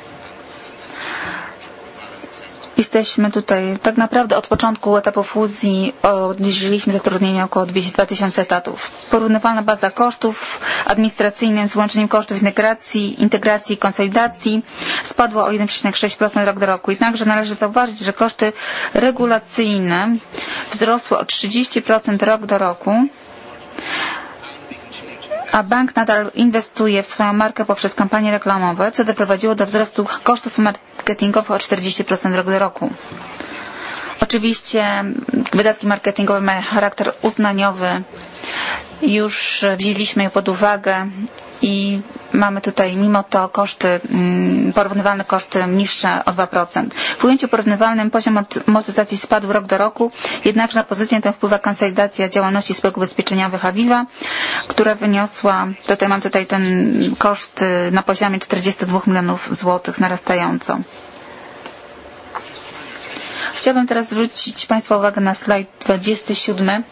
Jesteśmy tutaj tak naprawdę od początku etapu fuzji obniżyliśmy zatrudnienie około dwa tysiące etatów. Porównywalna baza kosztów administracyjnych z łączeniem kosztów integracji, integracji i konsolidacji spadła o jeden przecinek sześć procent rok do roku. Jednakże należy zauważyć, że koszty regulacyjne wzrosły o trzydzieści procent rok do roku, a bank nadal inwestuje w swoją markę poprzez kampanie reklamowe, co doprowadziło do wzrostu kosztów marketingowych o czterdzieści procent rok do roku. Oczywiście wydatki marketingowe mają charakter uznaniowy. Już wzięliśmy je pod uwagę i mamy tutaj mimo to koszty, porównywalne koszty niższe o dwa procent. W ujęciu porównywalnym poziom amortyzacji spadł rok do roku, jednakże na pozycję tę wpływa konsolidacja działalności spółek ubezpieczeniowych Aviva, która wyniosła, tutaj mam tutaj ten koszt na poziomie czterdzieści dwa milionów złotych narastająco. Chciałabym teraz zwrócić Państwa uwagę na slajd dwudziesty siódmy.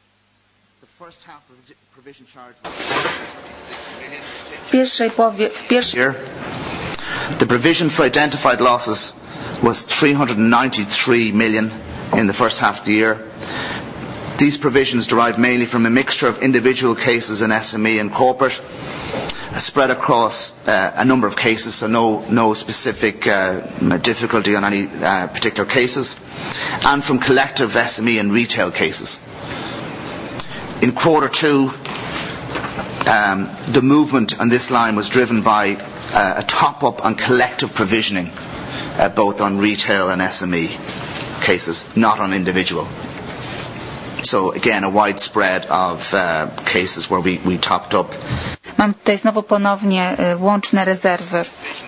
W pierwszej połowie, w pierwszej... The provision for identified losses was three hundred ninety-three million in the first half of the year. These provisions derive mainly from a mixture of individual cases in S M E and corporate, spread across uh, a number of cases, so no, no specific uh, difficulty on any uh, particular cases, and from collective S M E and retail cases. In quarter two, um, the movement on this line was driven by uh, a top-up on collective provisioning, uh, both on retail and S M E cases, not on individual. So again, a wide spread of uh, cases where we, we topped up. Mam tutaj znowu ponownie łączne rezerwy.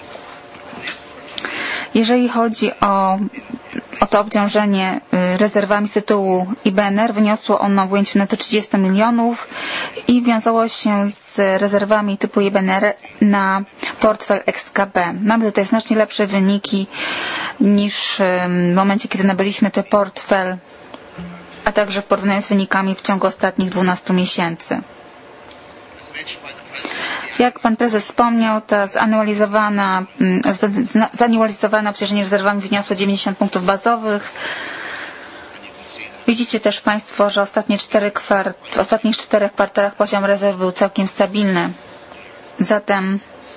Jeżeli chodzi o, o to obciążenie rezerwami z tytułu I B N R, wyniosło ono w ujęciu netto trzydzieści milionów i wiązało się z rezerwami typu I B N R na portfel X K B. Mamy tutaj znacznie lepsze wyniki niż w momencie, kiedy nabyliśmy ten portfel, a także w porównaniu z wynikami w ciągu ostatnich dwunastu miesięcy. Jak pan prezes wspomniał, to zanualizowana, zanualizowane obciążenie rezerwami wyniosło dziewięćdziesiąt punktów bazowych. Widzicie też Państwo, że ostatnie cztery kwart, w ostatnich czterech kwartałach poziom rezerw był całkiem stabilny. Zatem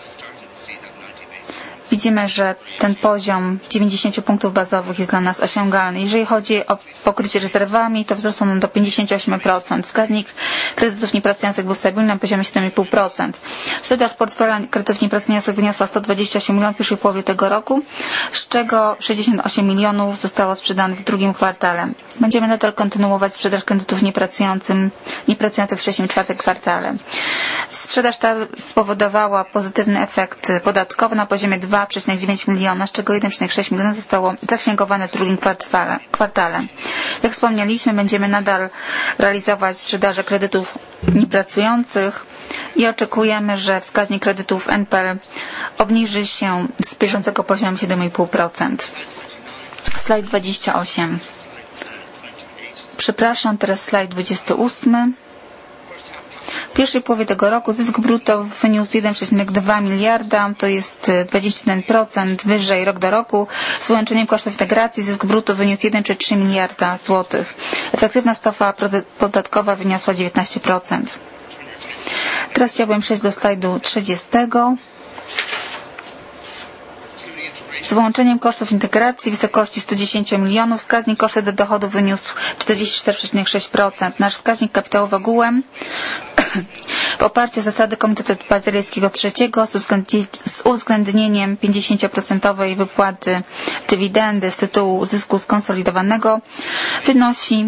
widzimy, że ten poziom dziewięćdziesiąt punktów bazowych jest dla nas osiągalny. Jeżeli chodzi o pokrycie rezerwami, to wzrosło on do pięćdziesiąt osiem procent. Wskaźnik kredytów niepracujących był stabilny na poziomie siedem i pół procent. Sprzedaż portfela kredytów niepracujących wyniosła sto dwadzieścia osiem milionów w pierwszej połowie tego roku, z czego sześćdziesiąt osiem milionów zostało sprzedanych w drugim kwartale. Będziemy nadal kontynuować sprzedaż kredytów niepracującym, niepracujących w trzecim i czwartym kwartale. Sprzedaż ta spowodowała pozytywny efekt podatkowy na poziomie dwa przecinek dziewięć miliona, z czego jeden przecinek sześć miliona zostało zaksięgowane w drugim kwartale. kwartale. Jak wspomnieliśmy, będziemy nadal realizować sprzedaż kredytów niepracujących i oczekujemy, że wskaźnik kredytów N P L obniży się z bieżącego poziomu siedem i pół procent. Slajd dwadzieścia osiem. Przepraszam, teraz slajd dwudziesty ósmy. W pierwszej połowie tego roku zysk brutto wyniósł jeden przecinek dwa miliarda, to jest dwadzieścia jeden procent wyżej rok do roku. Z wyłączeniem kosztów integracji zysk brutto wyniósł jeden przecinek trzy miliarda złotych. Efektywna stopa podatkowa wyniosła dziewiętnaście procent. Teraz chciałbym przejść do slajdu trzydziestego. Z wyłączeniem kosztów integracji w wysokości sto dziesięć milionów wskaźnik koszty do dochodu wyniósł czterdzieści cztery przecinek sześć procent. Nasz wskaźnik kapitałowy ogółem w oparciu o zasady Komitetu Bazylejskiego trzeciego z uwzględnieniem pięćdziesięcioprocentowej wypłaty dywidendy z tytułu zysku skonsolidowanego wynosi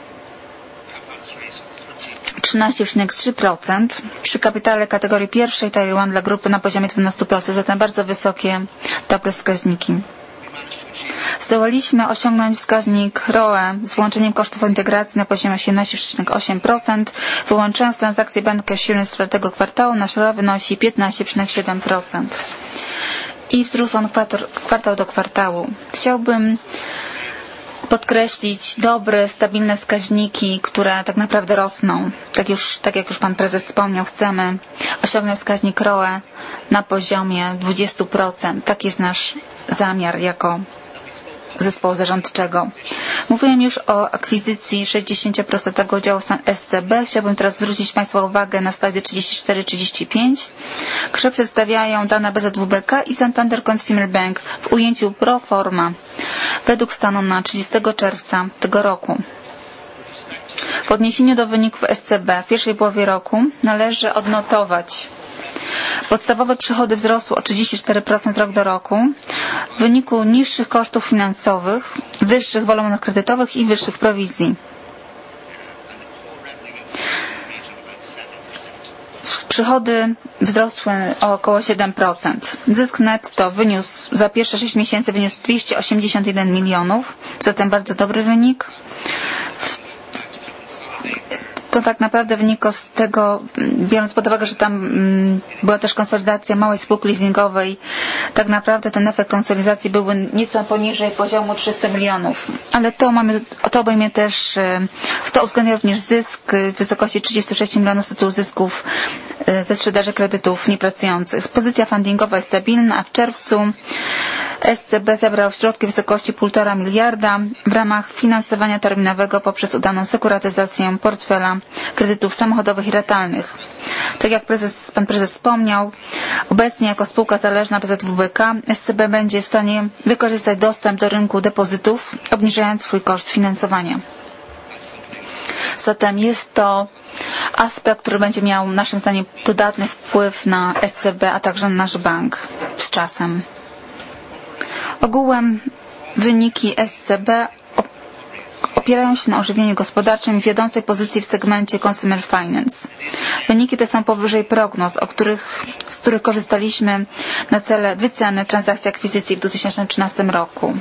trzynaście przecinek trzy procent. Przy kapitale kategorii pierwszej Tier jeden dla grupy na poziomie dwanaście procent, zatem bardzo wysokie, dobre wskaźniki. Zdołaliśmy osiągnąć wskaźnik R O E z włączeniem kosztów integracji na poziomie osiemnaście przecinek osiem procent. Wyłączając transakcje Bank Assurance z czwartego kwartału, nasz R O E wynosi piętnaście przecinek siedem procent. I wzrósł on kwartał, kwartał do kwartału. Chciałbym podkreślić dobre, stabilne wskaźniki, które tak naprawdę rosną. Tak, już, tak jak już Pan Prezes wspomniał, chcemy osiągnąć wskaźnik R O E na poziomie dwadzieścia procent. Tak jest nasz zamiar jako zespołu zarządczego. Mówiłem już o akwizycji sześćdziesiąt procent udziału S C B. Chciałbym teraz zwrócić Państwa uwagę na slajdy trzydzieści cztery trzydzieści pięć, które przedstawiają dane B Z W B K i Santander Consumer Bank w ujęciu pro forma według stanu na trzydziestego czerwca tego roku. W odniesieniu do wyników S C B w pierwszej połowie roku należy odnotować: podstawowe przychody wzrosły o trzydzieści cztery procent rok do roku w wyniku niższych kosztów finansowych, wyższych wolumenów kredytowych i wyższych prowizji. Przychody wzrosły o około siedem procent. Zysk netto wyniósł za pierwsze sześć miesięcy wyniósł dwieście osiemdziesiąt jeden milionów, zatem bardzo dobry wynik. To tak naprawdę wynika z tego, biorąc pod uwagę, że tam mm, była też konsolidacja małej spółki leasingowej, tak naprawdę ten efekt konsolidacji byłby nieco poniżej poziomu trzysta milionów. Ale to mamy, to obejmie też, w to uwzględnia również zysk w wysokości trzydzieści sześć milionów z tytułu zysków ze sprzedaży kredytów niepracujących. Pozycja fundingowa jest stabilna, a w czerwcu S C B zebrał środki w wysokości półtora miliarda w ramach finansowania terminowego poprzez udaną sekuratyzację portfela kredytów samochodowych i ratalnych. Tak jak prezes, pan prezes wspomniał, obecnie jako spółka zależna B Z W B K S C B będzie w stanie wykorzystać dostęp do rynku depozytów, obniżając swój koszt finansowania. Zatem jest to aspekt, który będzie miał naszym zdaniem dodatny wpływ na S C B, a także na nasz bank z czasem. Ogółem wyniki S C B opierają się na ożywieniu gospodarczym i wiodącej pozycji w segmencie Consumer Finance. Wyniki te są powyżej prognoz, o których, z których korzystaliśmy na cele wyceny transakcji akwizycji w dwa tysiące trzynastym roku.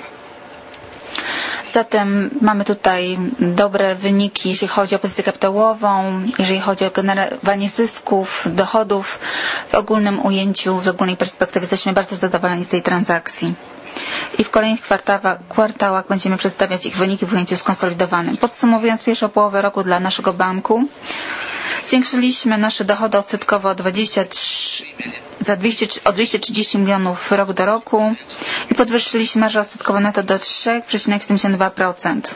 Zatem mamy tutaj dobre wyniki, jeśli chodzi o pozycję kapitałową, jeżeli chodzi o generowanie zysków, dochodów. W ogólnym ujęciu, w ogólnej perspektywie jesteśmy bardzo zadowoleni z tej transakcji. I w kolejnych kwartałach, kwartałach będziemy przedstawiać ich wyniki w ujęciu skonsolidowanym. Podsumowując pierwszą połowę roku dla naszego banku, zwiększyliśmy nasze dochody odsetkowe o, dwadzieścia trzy, za dwieście, o dwieście trzydzieści milionów rok do roku i podwyższyliśmy marżę odsetkową netto do trzy przecinek siedemdziesiąt dwa procent.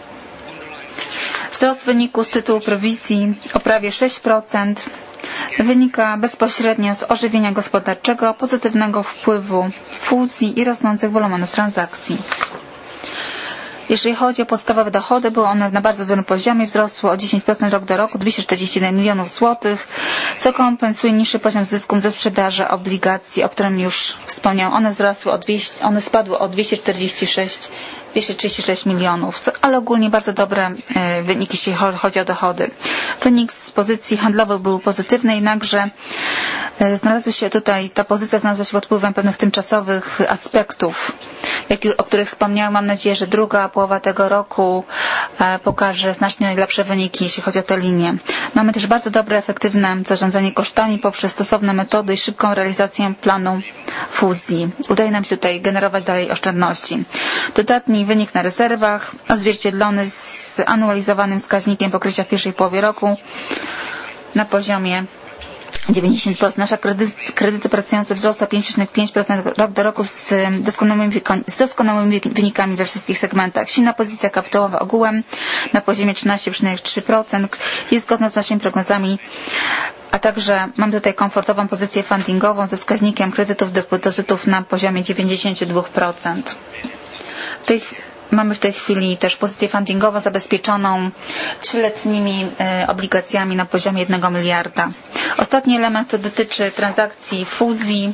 Wzrost wyniku z tytułu prowizji o prawie sześć procent wynika bezpośrednio z ożywienia gospodarczego, pozytywnego wpływu fuzji i rosnących wolumenów transakcji. Jeżeli chodzi o podstawowe dochody, były one na bardzo dobrym poziomie, wzrosły o dziesięć procent rok do roku, dwieście czterdzieści jeden milionów złotych, co kompensuje niższy poziom zysków ze sprzedaży obligacji, o którym już wspomniałam. One wzrosły o dwieście, one spadły o dwieście czterdzieści sześć dwieście trzydzieści sześć milionów, ale ogólnie bardzo dobre wyniki, jeśli chodzi o dochody. Wynik z pozycji handlowych był pozytywny, jednakże znalazły się tutaj, ta pozycja znalazła się pod wpływem pewnych tymczasowych aspektów. jak, o których wspomniałam. Mam nadzieję, że druga połowa tego roku pokaże znacznie lepsze wyniki, jeśli chodzi o tę linię. Mamy też bardzo dobre, efektywne zarządzanie kosztami poprzez stosowne metody i szybką realizację planu fuzji. Udaje nam się tutaj generować dalej oszczędności. Dodatni wynik na rezerwach, odzwierciedlony z anualizowanym wskaźnikiem pokrycia w pierwszej połowie roku na poziomie dziewięćdziesiąt procent. Nasze kredyty, kredyty pracujące wzrosły o pięć przecinek pięć procent rok do roku z doskonałymi, z doskonałymi wynikami we wszystkich segmentach. Silna pozycja kapitałowa ogółem na poziomie trzynaście przecinek trzy procent jest zgodna z naszymi prognozami, a także mamy tutaj komfortową pozycję fundingową ze wskaźnikiem kredytów do depozytów na poziomie dziewięćdziesiąt dwa procent. Tych Mamy w tej chwili też pozycję fundingową zabezpieczoną trzyletnimi y, obligacjami na poziomie jednego miliarda. Ostatni element to dotyczy transakcji fuzji.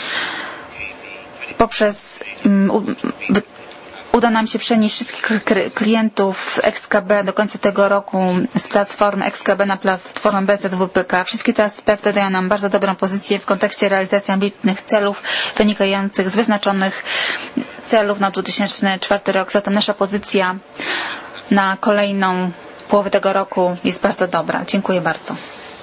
Poprzez um, u, uda nam się przenieść wszystkich klientów X K B do końca tego roku z platformy X K B na platformę B Z W P K. Wszystkie te aspekty dają nam bardzo dobrą pozycję w kontekście realizacji ambitnych celów wynikających z wyznaczonych celów na dwa tysiące czwarty rok. Zatem nasza pozycja na kolejną połowę tego roku jest bardzo dobra. Dziękuję bardzo.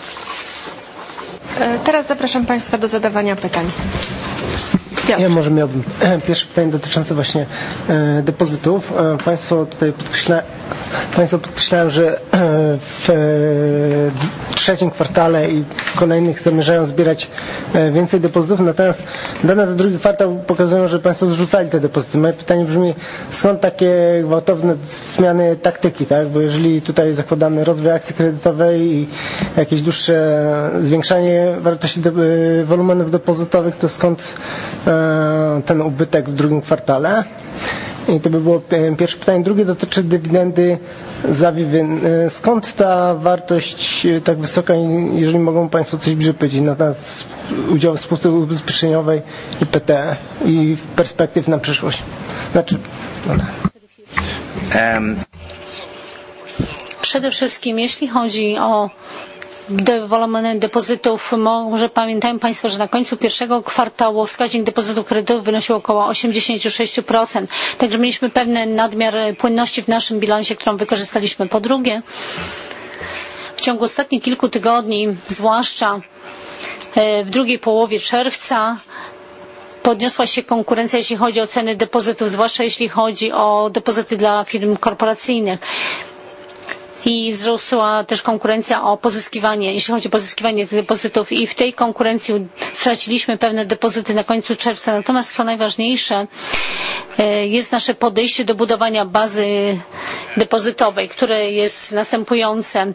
Teraz zapraszam Państwa do zadawania pytań. Ja może miałbym pierwsze pytanie dotyczące właśnie e, depozytów. E, Państwo tutaj podkreśla, Państwo podkreślają, że e, w e, trzecim kwartale i w kolejnych zamierzają zbierać e, więcej depozytów, natomiast dane za drugi kwartał pokazują, że Państwo zrzucali te depozyty. Moje pytanie brzmi, skąd takie gwałtowne zmiany taktyki, tak? Bo jeżeli tutaj zakładamy rozwój akcji kredytowej i jakieś dłuższe zwiększanie wartości de, wolumenów depozytowych, to skąd e, ten ubytek w drugim kwartale? I to by było pierwsze pytanie. Drugie dotyczy dywidendy za Vivint. Skąd ta wartość tak wysoka, jeżeli mogą Państwo coś bliżej powiedzieć na ten udział w spółce ubezpieczeniowej i P T E i perspektyw na przyszłość? Znaczy, no tak. Um. Przede wszystkim, jeśli chodzi o wolumeny depozytów, może pamiętają Państwo, że na końcu pierwszego kwartału wskaźnik depozytów kredytowych wynosił około osiemdziesiąt sześć procent. Także mieliśmy pewien nadmiar płynności w naszym bilansie, którą wykorzystaliśmy. Po drugie, w ciągu ostatnich kilku tygodni, zwłaszcza w drugiej połowie czerwca, podniosła się konkurencja, jeśli chodzi o ceny depozytów, zwłaszcza jeśli chodzi o depozyty dla firm korporacyjnych. I wzrosła też konkurencja o pozyskiwanie, jeśli chodzi o pozyskiwanie tych depozytów, i w tej konkurencji straciliśmy pewne depozyty na końcu czerwca. Natomiast co najważniejsze, jest nasze podejście do budowania bazy depozytowej, które jest następujące.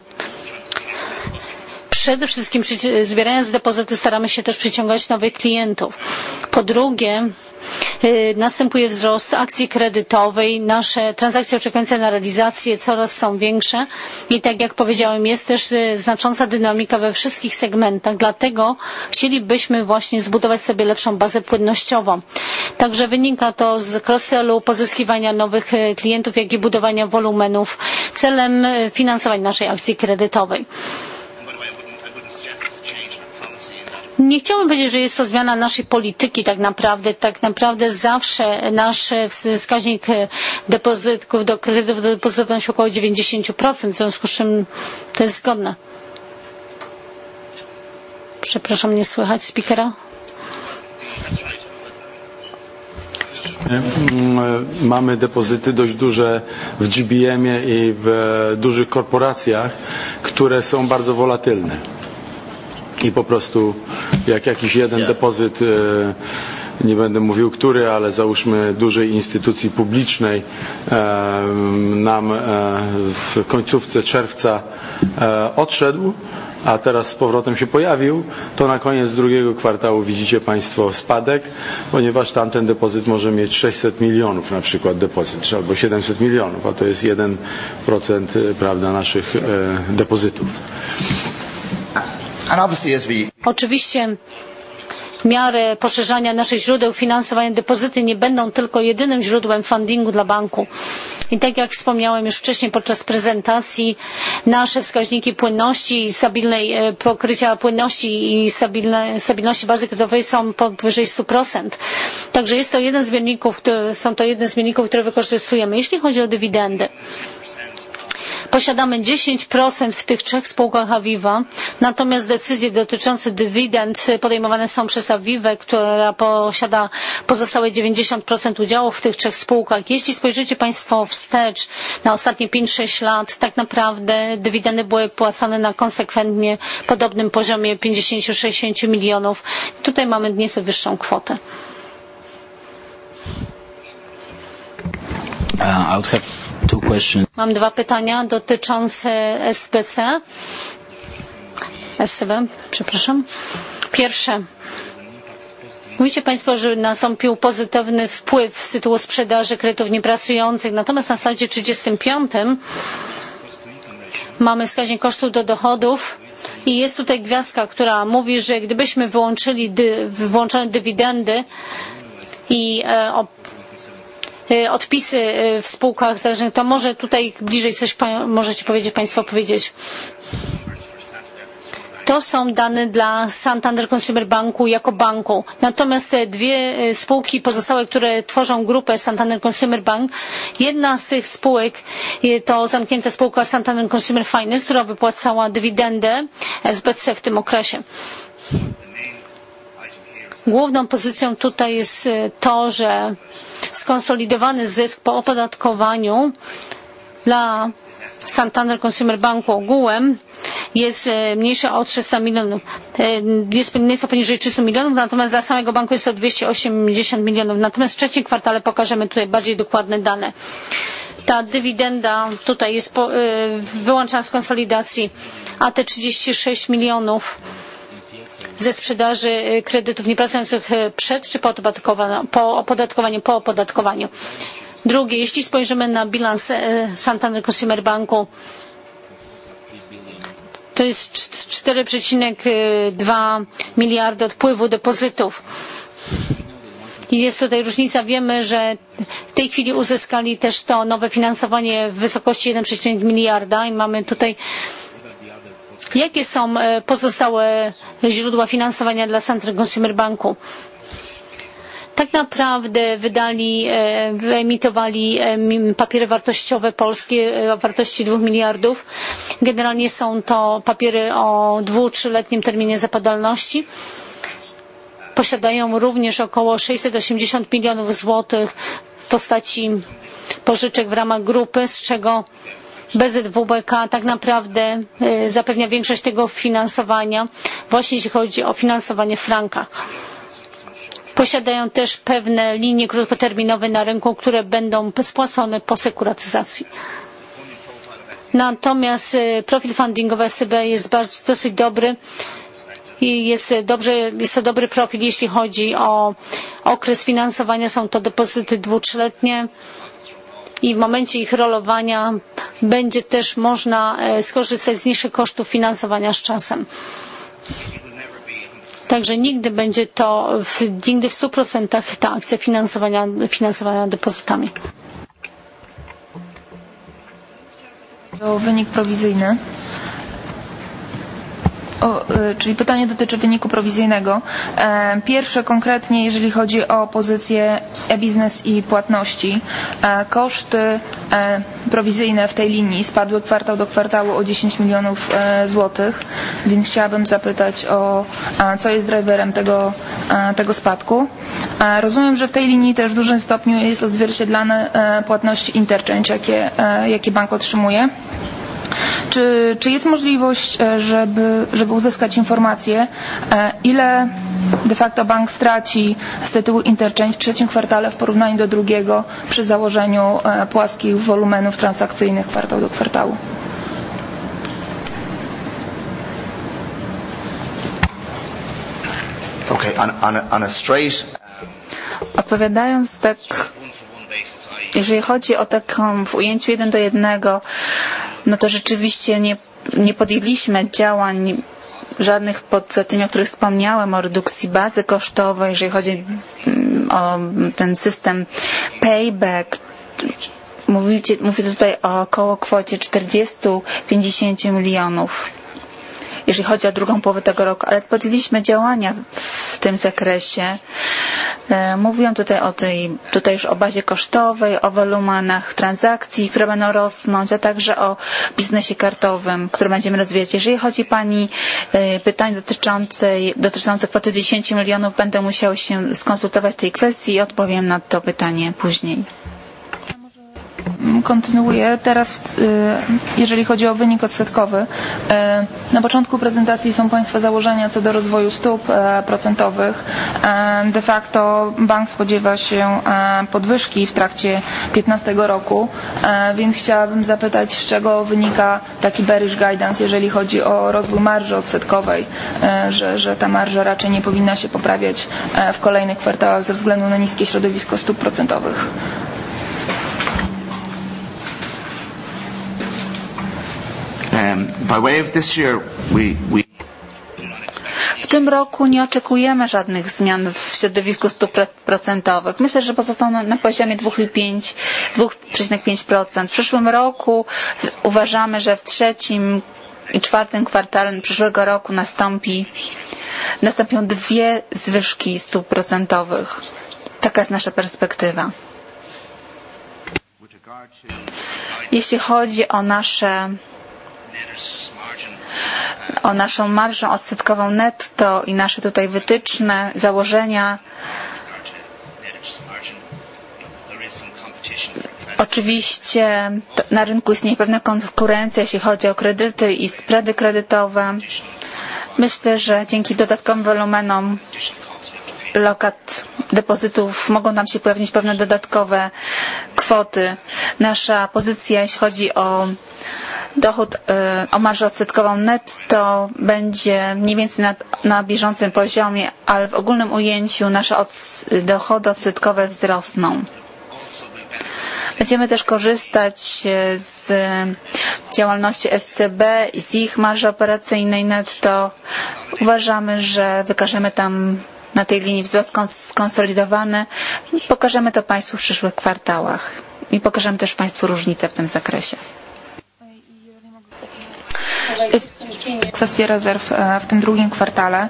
Przede wszystkim zbierając depozyty staramy się też przyciągać nowych klientów. Po drugie, następuje wzrost akcji kredytowej. Nasze transakcje oczekujące na realizację coraz są większe i tak jak powiedziałem, jest też znacząca dynamika we wszystkich segmentach. Dlatego chcielibyśmy właśnie zbudować sobie lepszą bazę płynnościową. Także wynika to z cross-sellu, pozyskiwania nowych klientów, jak i budowania wolumenów celem finansowania naszej akcji kredytowej. Nie chciałbym powiedzieć, że jest to zmiana naszej polityki tak naprawdę. Tak naprawdę zawsze nasz wskaźnik depozytów do kredytów do depozytów wynosi około dziewięćdziesiąt procent, w związku z czym to jest zgodne. Przepraszam, nie słychać speakera. Mamy depozyty dość duże w G B M-ie i w dużych korporacjach, które są bardzo wolatylne. I po prostu jak jakiś jeden depozyt, nie będę mówił który, ale załóżmy dużej instytucji publicznej nam w końcówce czerwca odszedł, a teraz z powrotem się pojawił, to na koniec drugiego kwartału widzicie Państwo spadek, ponieważ tamten depozyt może mieć sześćset milionów na przykład depozyt, albo siedemset milionów, a to jest jeden procent, prawda, naszych depozytów. Oczywiście miarę poszerzania naszych źródeł finansowania depozyty nie będą tylko jedynym źródłem fundingu dla banku. I tak jak wspomniałem już wcześniej podczas prezentacji, nasze wskaźniki płynności i stabilnej pokrycia płynności i stabilne, stabilności bazy kredytowej są powyżej stu procent. Także jest to jeden z zmienników, są to jeden z zmienników, które wykorzystujemy. Jeśli chodzi o dywidendy, posiadamy dziesięć procent w tych trzech spółkach Aviva, natomiast decyzje dotyczące dywidend podejmowane są przez Avivę, która posiada pozostałe dziewięćdziesiąt procent udziałów w tych trzech spółkach. Jeśli spojrzycie Państwo wstecz na ostatnie pięć sześć lat, tak naprawdę dywidendy były płacone na konsekwentnie podobnym poziomie pięćdziesiąt sześćdziesiąt milionów. Tutaj mamy nieco wyższą kwotę. Uh, I would have two questions. Mam dwa pytania dotyczące S B C. S C B, przepraszam. Pierwsze. Mówicie Państwo, że nastąpił pozytywny wpływ z tytułu sprzedaży kredytów niepracujących, natomiast na slajdzie trzydziestym piątym mamy wskaźnik kosztów do dochodów i jest tutaj gwiazdka, która mówi, że gdybyśmy wyłączyli dy, wyłączone dywidendy i e, o, odpisy w spółkach zależnych, to może tutaj bliżej coś możecie powiedzieć, Państwo powiedzieć. To są dane dla Santander Consumer Banku jako banku. Natomiast te dwie spółki pozostałe, które tworzą grupę Santander Consumer Bank, jedna z tych spółek to zamknięta spółka Santander Consumer Finance, która wypłacała dywidendę S B C w tym okresie. Główną pozycją tutaj jest to, że skonsolidowany zysk po opodatkowaniu dla Santander Consumer Banku ogółem jest mniejszy o trzysta milionów, jest nieco poniżej trzystu milionów, natomiast dla samego banku jest to dwieście osiemdziesiąt milionów. Natomiast w trzecim kwartale pokażemy tutaj bardziej dokładne dane. Ta dywidenda tutaj jest po, wyłączona z konsolidacji, a te trzydzieści sześć milionów ze sprzedaży kredytów niepracujących przed czy po opodatkowaniu, po opodatkowaniu, po opodatkowaniu. Drugie, jeśli spojrzymy na bilans Santander Consumer Banku, to jest cztery przecinek dwa miliardy odpływu depozytów. I jest tutaj różnica. Wiemy, że w tej chwili uzyskali też to nowe finansowanie w wysokości jeden przecinek jeden miliarda i mamy tutaj. Jakie są pozostałe źródła finansowania dla Santander Consumer Banku? Tak naprawdę wydali, wyemitowali papiery wartościowe polskie o wartości dwóch miliardów. Generalnie są to papiery o dwu, trzyletnim terminie zapadalności. Posiadają również około sześćset osiemdziesiąt milionów złotych w postaci pożyczek w ramach grupy, z czego B Z W B K tak naprawdę zapewnia większość tego finansowania, właśnie jeśli chodzi o finansowanie w frankach. Posiadają też pewne linie krótkoterminowe na rynku, które będą spłacone po sekuratyzacji. Natomiast profil fundingowy S C B jest bardzo, dosyć dobry i jest, dobrze, jest to dobry profil, jeśli chodzi o okres finansowania. Są to depozyty dwu-, trzyletnie. I w momencie ich rolowania będzie też można skorzystać z niższych kosztów finansowania z czasem. Także nigdy będzie to, w, nigdy w stu procentach ta akcja finansowania, finansowania depozytami. O wynik prowizyjny. O, czyli pytanie dotyczy wyniku prowizyjnego. Pierwsze konkretnie, jeżeli chodzi o pozycję e-biznes i płatności. Koszty prowizyjne w tej linii spadły kwartał do kwartału o dziesięć milionów złotych, więc chciałabym zapytać o co jest driverem tego, tego spadku. Rozumiem, że w tej linii też w dużym stopniu jest odzwierciedlane płatności interchange, jakie, jakie bank otrzymuje. Czy, czy jest możliwość, żeby, żeby uzyskać informację, ile de facto bank straci z tytułu interchange w trzecim kwartale w porównaniu do drugiego przy założeniu płaskich wolumenów transakcyjnych kwartał do kwartału? Okay, on, on, a, on a straight... Odpowiadając tak, jeżeli chodzi o taką w ujęciu jeden do jednego, no to rzeczywiście nie, nie podjęliśmy działań żadnych poza tymi, o których wspomniałem, o redukcji bazy kosztowej, jeżeli chodzi o ten system payback. Mówicie, mówię tutaj o około kwocie czterdzieści do pięćdziesięciu milionów, jeżeli chodzi o drugą połowę tego roku, ale podjęliśmy działania w tym zakresie. Mówiłam tutaj o tej, tutaj już o bazie kosztowej, o wolumenach transakcji, które będą rosnąć, a także o biznesie kartowym, który będziemy rozwijać. Jeżeli chodzi Pani pytań dotyczącej, dotyczące kwoty dziesięć milionów, będę musiał się skonsultować w tej kwestii i odpowiem na to pytanie później. Kontynuuję. Teraz, jeżeli chodzi o wynik odsetkowy, na początku prezentacji są Państwa założenia co do rozwoju stóp procentowych. De facto bank spodziewa się podwyżki w trakcie piętnastego roku, więc chciałabym zapytać, z czego wynika taki bearish guidance, jeżeli chodzi o rozwój marży odsetkowej, że, że ta marża raczej nie powinna się poprawiać w kolejnych kwartałach ze względu na niskie środowisko stóp procentowych. Um, by way of this year, we, we W tym roku nie oczekujemy żadnych zmian w środowisku stóp procentowych. Myślę, że pozostaną na poziomie dwa przecinek pięć procent. W przyszłym roku uważamy, że w trzecim i czwartym kwartale przyszłego roku nastąpi, nastąpią dwie zwyżki stóp procentowych. Taka jest nasza perspektywa. Jeśli chodzi o nasze o naszą marżę odsetkową netto i nasze tutaj wytyczne, założenia. Oczywiście na rynku istnieje pewna konkurencja, jeśli chodzi o kredyty i spready kredytowe. Myślę, że dzięki dodatkowym wolumenom lokat depozytów mogą nam się pojawić pewne dodatkowe kwoty. Nasza pozycja, jeśli chodzi o dochód, o marżę odsetkową netto będzie mniej więcej na, na bieżącym poziomie, ale w ogólnym ujęciu nasze od, dochody odsetkowe wzrosną. Będziemy też korzystać z działalności S C B i z ich marży operacyjnej netto. Uważamy, że wykażemy tam na tej linii wzrost skonsolidowany. Pokażemy to Państwu w przyszłych kwartałach i pokażemy też Państwu różnice w tym zakresie. Kwestie rezerw w tym drugim kwartale,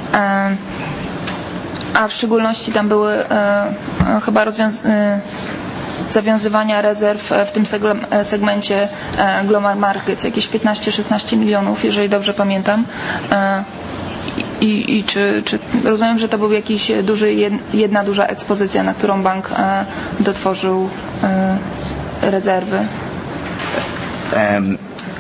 a w szczególności tam były chyba rozwiązania zawiązywania rezerw w tym segmencie Global Markets, jakieś piętnaście szesnaście milionów, jeżeli dobrze pamiętam. I, i czy, czy rozumiem, że to był jakiś duży, jedna duża ekspozycja, na którą bank dotworzył rezerwy? Um.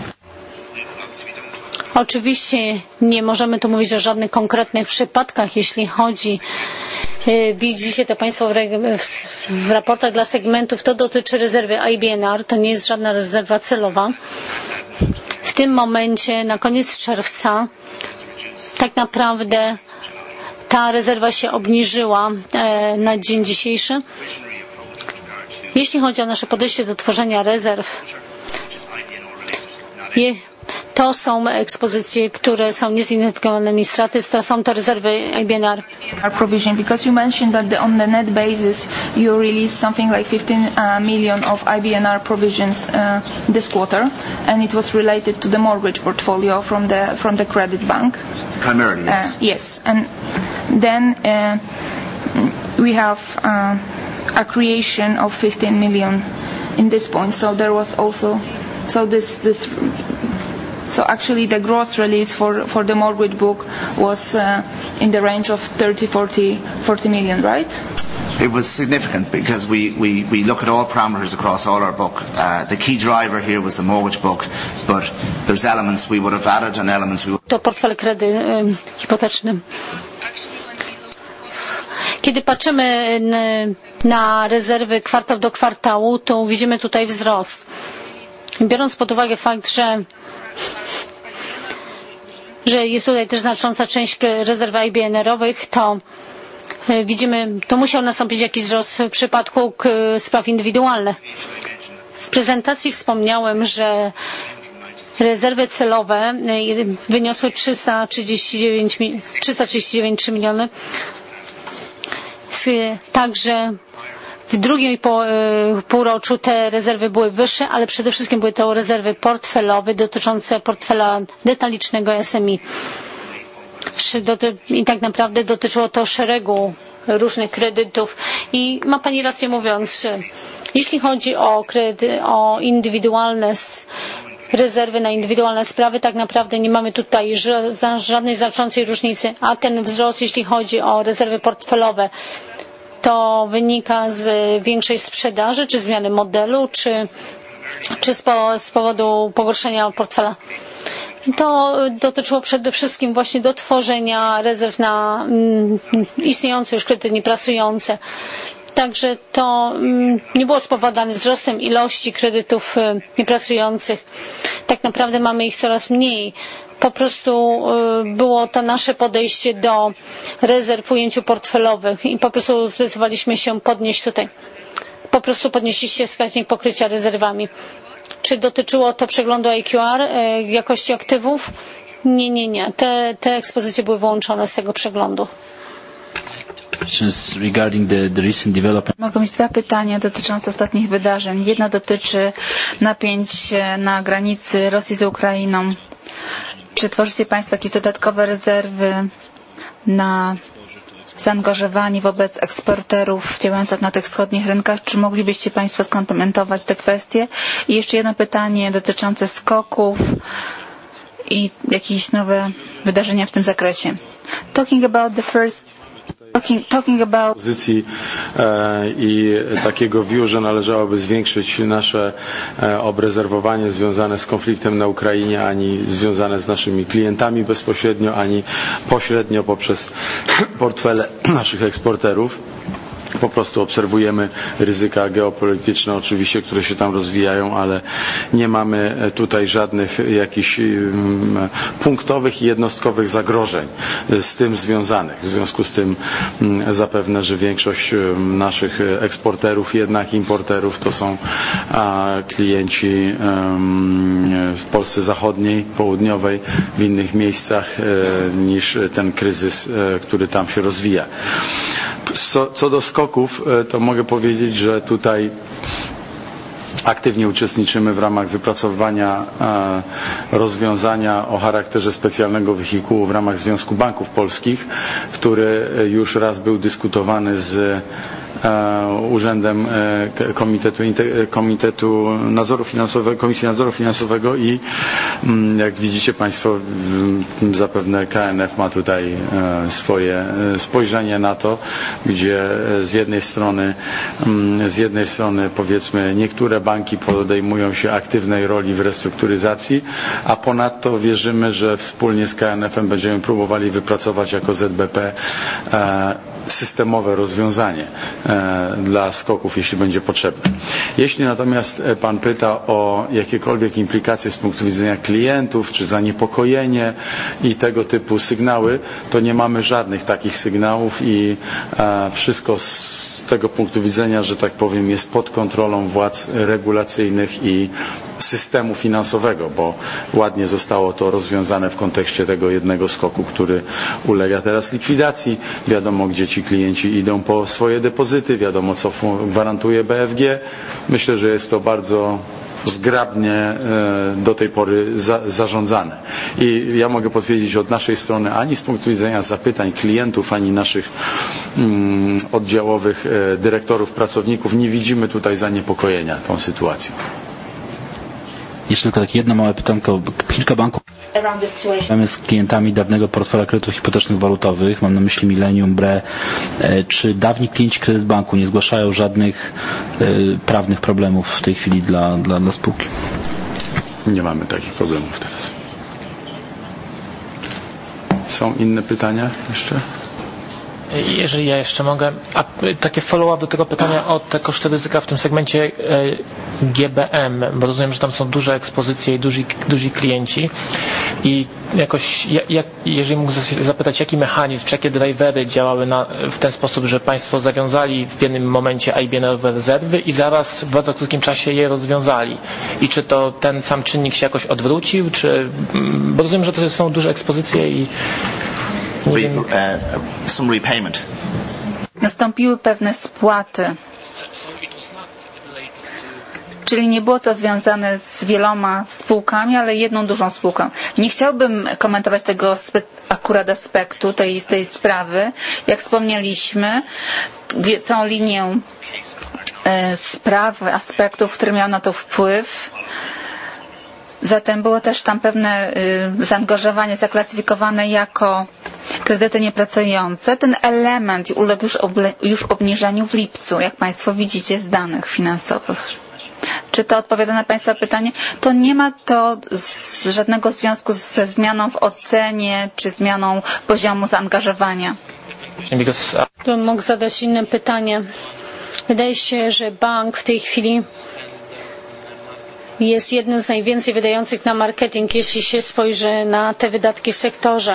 Oczywiście nie możemy tu mówić o żadnych konkretnych przypadkach, jeśli chodzi, widzicie to Państwo w, w raportach dla segmentów, to dotyczy rezerwy I B N R, to nie jest żadna rezerwa celowa. W tym momencie, na koniec czerwca, tak naprawdę ta rezerwa się obniżyła na dzień dzisiejszy. Jeśli chodzi o nasze podejście do tworzenia rezerw, je, to są ekspozycje, które są niezidentyfikowanymi straty, to są to rezerwy I B N R. Provision, because you mentioned that the, on the net basis you released something like fifteen uh, million of I B N R provisions uh, this quarter, and it was related to the mortgage portfolio from the from the credit bank. Primarily, yes. Uh, yes, and then uh, we have uh, a creation of fifteen million in this point. So there was also so this this. So actually the gross release for, for the mortgage book was uh, in the range of thirty, forty, forty million, right? It was significant because we, we, we look at all parameters across all our book. Uh, the key driver here was the mortgage book, but there's elements we would have added and elements we would... To portfel kredy um, hipoteczny. Kiedy patrzymy na rezerwy kwartał do kwartału, to widzimy tutaj wzrost. Biorąc pod uwagę fakt, że że jest tutaj też znacząca część rezerw I B N R-owych, to widzimy, to musiał nastąpić jakiś wzrost w przypadku spraw indywidualnych. W prezentacji wspomniałem, że rezerwy celowe wyniosły trzysta trzydzieści dziewięć trzy miliony. Także w drugim półroczu te rezerwy były wyższe, ale przede wszystkim były to rezerwy portfelowe dotyczące portfela detalicznego S M I. I tak naprawdę dotyczyło to szeregu różnych kredytów. I ma Pani rację mówiąc, jeśli chodzi o kredyty, o indywidualne rezerwy na indywidualne sprawy, tak naprawdę nie mamy tutaj żadnej znaczącej różnicy, a ten wzrost, jeśli chodzi o rezerwy portfelowe, to wynika z większej sprzedaży, czy zmiany modelu, czy, czy z, po, z powodu pogorszenia portfela. To dotyczyło przede wszystkim właśnie do tworzenia rezerw na mm, istniejące już kredyty niepracujące. Także to mm, nie było spowodowane wzrostem ilości kredytów y, niepracujących. Tak naprawdę mamy ich coraz mniej. Po prostu y, było to nasze podejście do rezerw w ujęciu portfelowych i po prostu zdecydowaliśmy się podnieść tutaj. Po prostu podnieśliście wskaźnik pokrycia rezerwami. Czy dotyczyło to przeglądu I Q R, y, jakości aktywów? Nie, nie, nie. Te, te ekspozycje były wyłączone z tego przeglądu. Mogę mieć dwa pytania dotyczące ostatnich wydarzeń. Jedno dotyczy napięć na granicy Rosji z Ukrainą. Czy tworzycie Państwo jakieś dodatkowe rezerwy na zaangażowanie wobec eksporterów działających na tych wschodnich rynkach? Czy moglibyście Państwo skomentować te kwestie? I jeszcze jedno pytanie dotyczące skoków i jakieś nowe wydarzenia w tym zakresie. Talking about the first Talking, talking about... pozycji e, i takiego view, że należałoby zwiększyć nasze e, obrezerwowanie związane z konfliktem na Ukrainie, ani związane z naszymi klientami bezpośrednio, ani pośrednio poprzez portfele naszych eksporterów. Po prostu obserwujemy ryzyka geopolityczne oczywiście, które się tam rozwijają, ale nie mamy tutaj żadnych jakichś um, punktowych i jednostkowych zagrożeń z tym związanych. W związku z tym um, zapewne, że większość um, naszych eksporterów, jednak importerów to są a, klienci um, w Polsce zachodniej, południowej, w innych miejscach e, niż ten kryzys, e, który tam się rozwija. Co, co do skoków, to mogę powiedzieć, że tutaj aktywnie uczestniczymy w ramach wypracowywania rozwiązania o charakterze specjalnego wehikułu w ramach Związku Banków Polskich, który już raz był dyskutowany z Urzędem Komitetu, Komitetu Nadzoru Finansowego, Komisji Nadzoru Finansowego i jak widzicie Państwo, zapewne K N F ma tutaj swoje spojrzenie na to, gdzie z jednej strony, z jednej strony powiedzmy niektóre banki podejmują się aktywnej roli w restrukturyzacji, a ponadto wierzymy, że wspólnie z K N F em będziemy próbowali wypracować jako Z B P systemowe rozwiązanie e, dla skoków, jeśli będzie potrzebne. Jeśli natomiast Pan pyta o jakiekolwiek implikacje z punktu widzenia klientów, czy zaniepokojenie i tego typu sygnały, to nie mamy żadnych takich sygnałów i e, wszystko z tego punktu widzenia, że tak powiem, jest pod kontrolą władz regulacyjnych i systemu finansowego, bo ładnie zostało to rozwiązane w kontekście tego jednego skoku, który ulega teraz likwidacji. Wiadomo, gdzie ci klienci idą po swoje depozyty, wiadomo, co gwarantuje B F G. Myślę, że jest to bardzo zgrabnie do tej pory za, zarządzane. I ja mogę potwierdzić od naszej strony, ani z punktu widzenia zapytań klientów, ani naszych mm, oddziałowych dyrektorów, pracowników, nie widzimy tutaj zaniepokojenia tą sytuacją. Jeszcze tylko takie jedno małe pytanko. Kilka banków mamy z klientami dawnego portfela kredytów hipotecznych walutowych, mam na myśli Millennium, B R E. Czy dawni klienci Kredytbanku nie zgłaszają żadnych e, prawnych problemów w tej chwili dla, dla, dla spółki? Nie mamy takich problemów teraz. Są inne pytania jeszcze? Jeżeli ja jeszcze mogę, a takie follow-up do tego pytania o te koszty ryzyka w tym segmencie, G B M, bo rozumiem, że tam są duże ekspozycje i duzi, duzi klienci i jakoś, jak, jeżeli mógł zapytać, jaki mechanizm, czy jakie drivery działały na, w ten sposób, że Państwo zawiązali w pewnym momencie I B N-owe rezerwy i zaraz w bardzo krótkim czasie je rozwiązali. I czy to ten sam czynnik się jakoś odwrócił, czy, bo rozumiem, że to są duże ekspozycje i nie Re, wiem. uh, some repayment. Nastąpiły pewne spłaty. Czyli nie było to związane z wieloma spółkami, ale jedną dużą spółką. Nie chciałbym komentować tego akurat aspektu, tej, tej sprawy. Jak wspomnieliśmy, całą linię e, spraw, aspektów, które miały na to wpływ. Zatem było też tam pewne y, zaangażowanie zaklasyfikowane jako kredyty niepracujące. Ten element uległ już, oble, już obniżeniu w lipcu, jak Państwo widzicie z danych finansowych. Czy to odpowiada na Państwa pytanie? To nie ma to z, żadnego związku ze zmianą w ocenie czy zmianą poziomu zaangażowania. Tu mógł zadać inne pytanie. Wydaje się, że bank w tej chwili jest jednym z najwięcej wydających na marketing, jeśli się spojrzy na te wydatki w sektorze.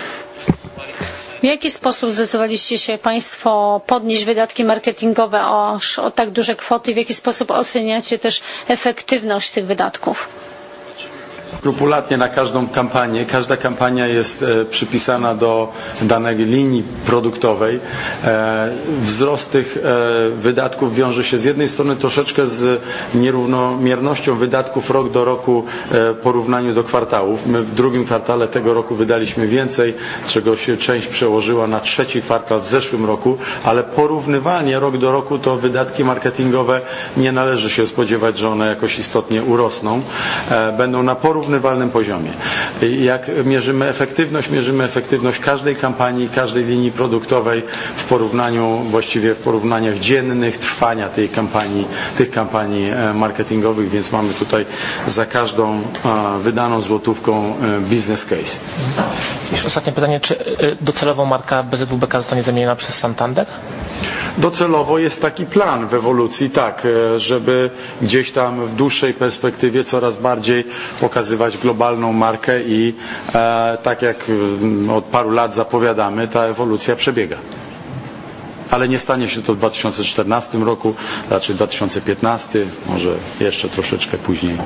W jaki sposób zdecydowaliście się Państwo podnieść wydatki marketingowe o, o tak duże kwoty? W jaki sposób oceniacie też efektywność tych wydatków? Skrupulatnie na każdą kampanię. Każda kampania jest e, przypisana do danej linii produktowej. E, wzrost tych e, wydatków wiąże się z jednej strony troszeczkę z nierównomiernością wydatków rok do roku e, w porównaniu do kwartałów. My w drugim kwartale tego roku wydaliśmy więcej, czego się część przełożyła na trzeci kwartał w zeszłym roku, ale porównywalnie rok do roku to wydatki marketingowe nie należy się spodziewać, że one jakoś istotnie urosną. E, będą na porównywalnym poziomie. Jak mierzymy efektywność, mierzymy efektywność każdej kampanii, każdej linii produktowej w porównaniu, właściwie w porównaniach dziennych trwania tej kampanii, tych kampanii marketingowych, więc mamy tutaj za każdą wydaną złotówką business case. Już ostatnie pytanie, czy docelowo marka B Z W B K zostanie zamieniona przez Santander? Docelowo jest taki plan w ewolucji, tak, żeby gdzieś tam w dłuższej perspektywie coraz bardziej pokazywać globalną markę i e, tak jak od paru lat zapowiadamy, ta ewolucja przebiega. Ale nie stanie się to w dwa tysiące czternastym roku, raczej dwa tysiące piętnastym, może jeszcze troszeczkę później.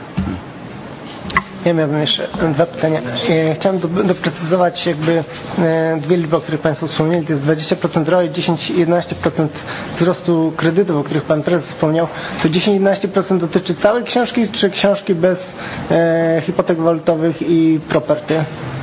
Ja miałbym jeszcze dwa pytania. Chciałem do, doprecyzować jakby dwie liczby, o których Państwo wspomnieli. To jest dwadzieścia procent R O I, dziesięć do jedenastu procent wzrostu kredytów, o których Pan Prezes wspomniał. To dziesięć do jedenastu procent dotyczy całej książki, czy książki bez e, hipotek walutowych i property?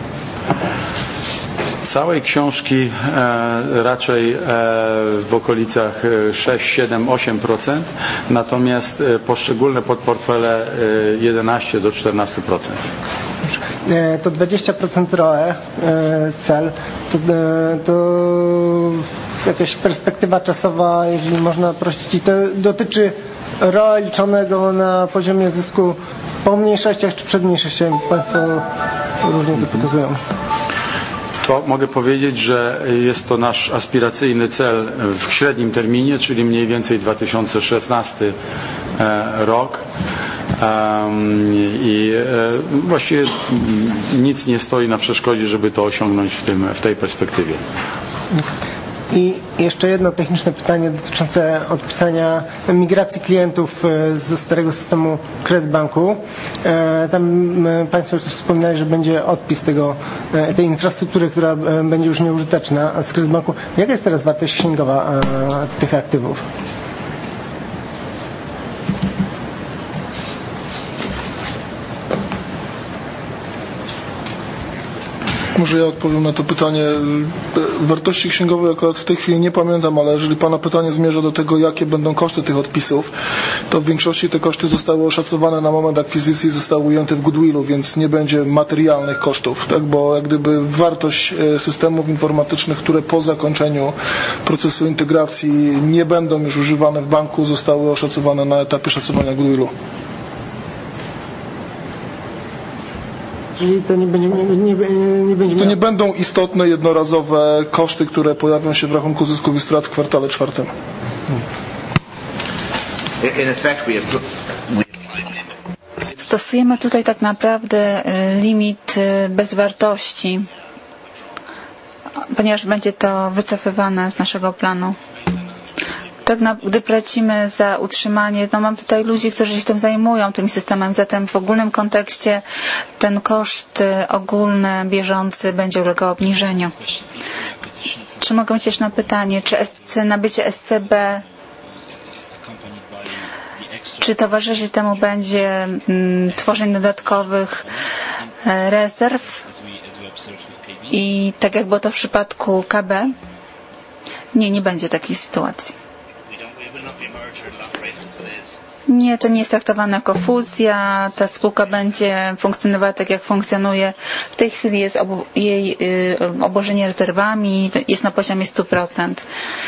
Całej książki e, raczej e, w okolicach sześć, siedem, osiem procent, natomiast e, poszczególne podportfele e, jedenaście do czternastu procent. E, to dwadzieścia procent R O E, e, cel, to, e, to jakaś perspektywa czasowa, jeżeli można prosić, i to dotyczy R O E liczonego na poziomie zysku po mniejszościach czy przed mniejszościami. Państwo różnie to pokazują. To mogę powiedzieć, że jest to nasz aspiracyjny cel w średnim terminie, czyli mniej więcej dwa tysiące szesnasty rok. I właściwie nic nie stoi na przeszkodzie, żeby to osiągnąć w, tym, w tej perspektywie. I jeszcze jedno techniczne pytanie dotyczące odpisania migracji klientów ze starego systemu Kredytbanku. Tam Państwo już wspominali, że będzie odpis tego, tej infrastruktury, która będzie już nieużyteczna z Kredytbanku. Jaka jest teraz wartość księgowa tych aktywów? Może ja odpowiem na to pytanie. Wartości księgowej akurat w tej chwili nie pamiętam, ale jeżeli Pana pytanie zmierza do tego, jakie będą koszty tych odpisów, to w większości te koszty zostały oszacowane na moment akwizycji, zostały ujęte w goodwillu, więc nie będzie materialnych kosztów, tak? Bo jak gdyby wartość systemów informatycznych, które po zakończeniu procesu integracji nie będą już używane w banku, zostały oszacowane na etapie szacowania goodwillu. Czyli to nie będzie, nie, nie, nie będzie to nie będą istotne, jednorazowe koszty, które pojawią się w rachunku zysków i strat w kwartale czwartym. in effect we have, we Stosujemy tutaj tak naprawdę limit bez wartości, ponieważ będzie to wycofywane z naszego planu. Tak, na, gdy płacimy za utrzymanie, no mam tutaj ludzi, którzy się tym zajmują, tym systemem, zatem w ogólnym kontekście ten koszt ogólny, bieżący będzie ulegał obniżeniu. Czy mogę mieć jeszcze na pytanie, czy S C, nabycie S C B, czy towarzyszy temu będzie mm, tworzenie dodatkowych e, rezerw i tak jak było to w przypadku K B? Nie, nie będzie takiej sytuacji. Nie, to nie jest traktowane jako fuzja. Ta spółka będzie funkcjonowała tak, jak funkcjonuje. W tej chwili jest obo- jej y, obłożenie rezerwami, jest na poziomie sto procent.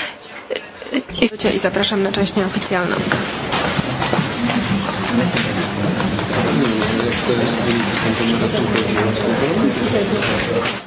I zapraszam na część nieoficjalną. Nie,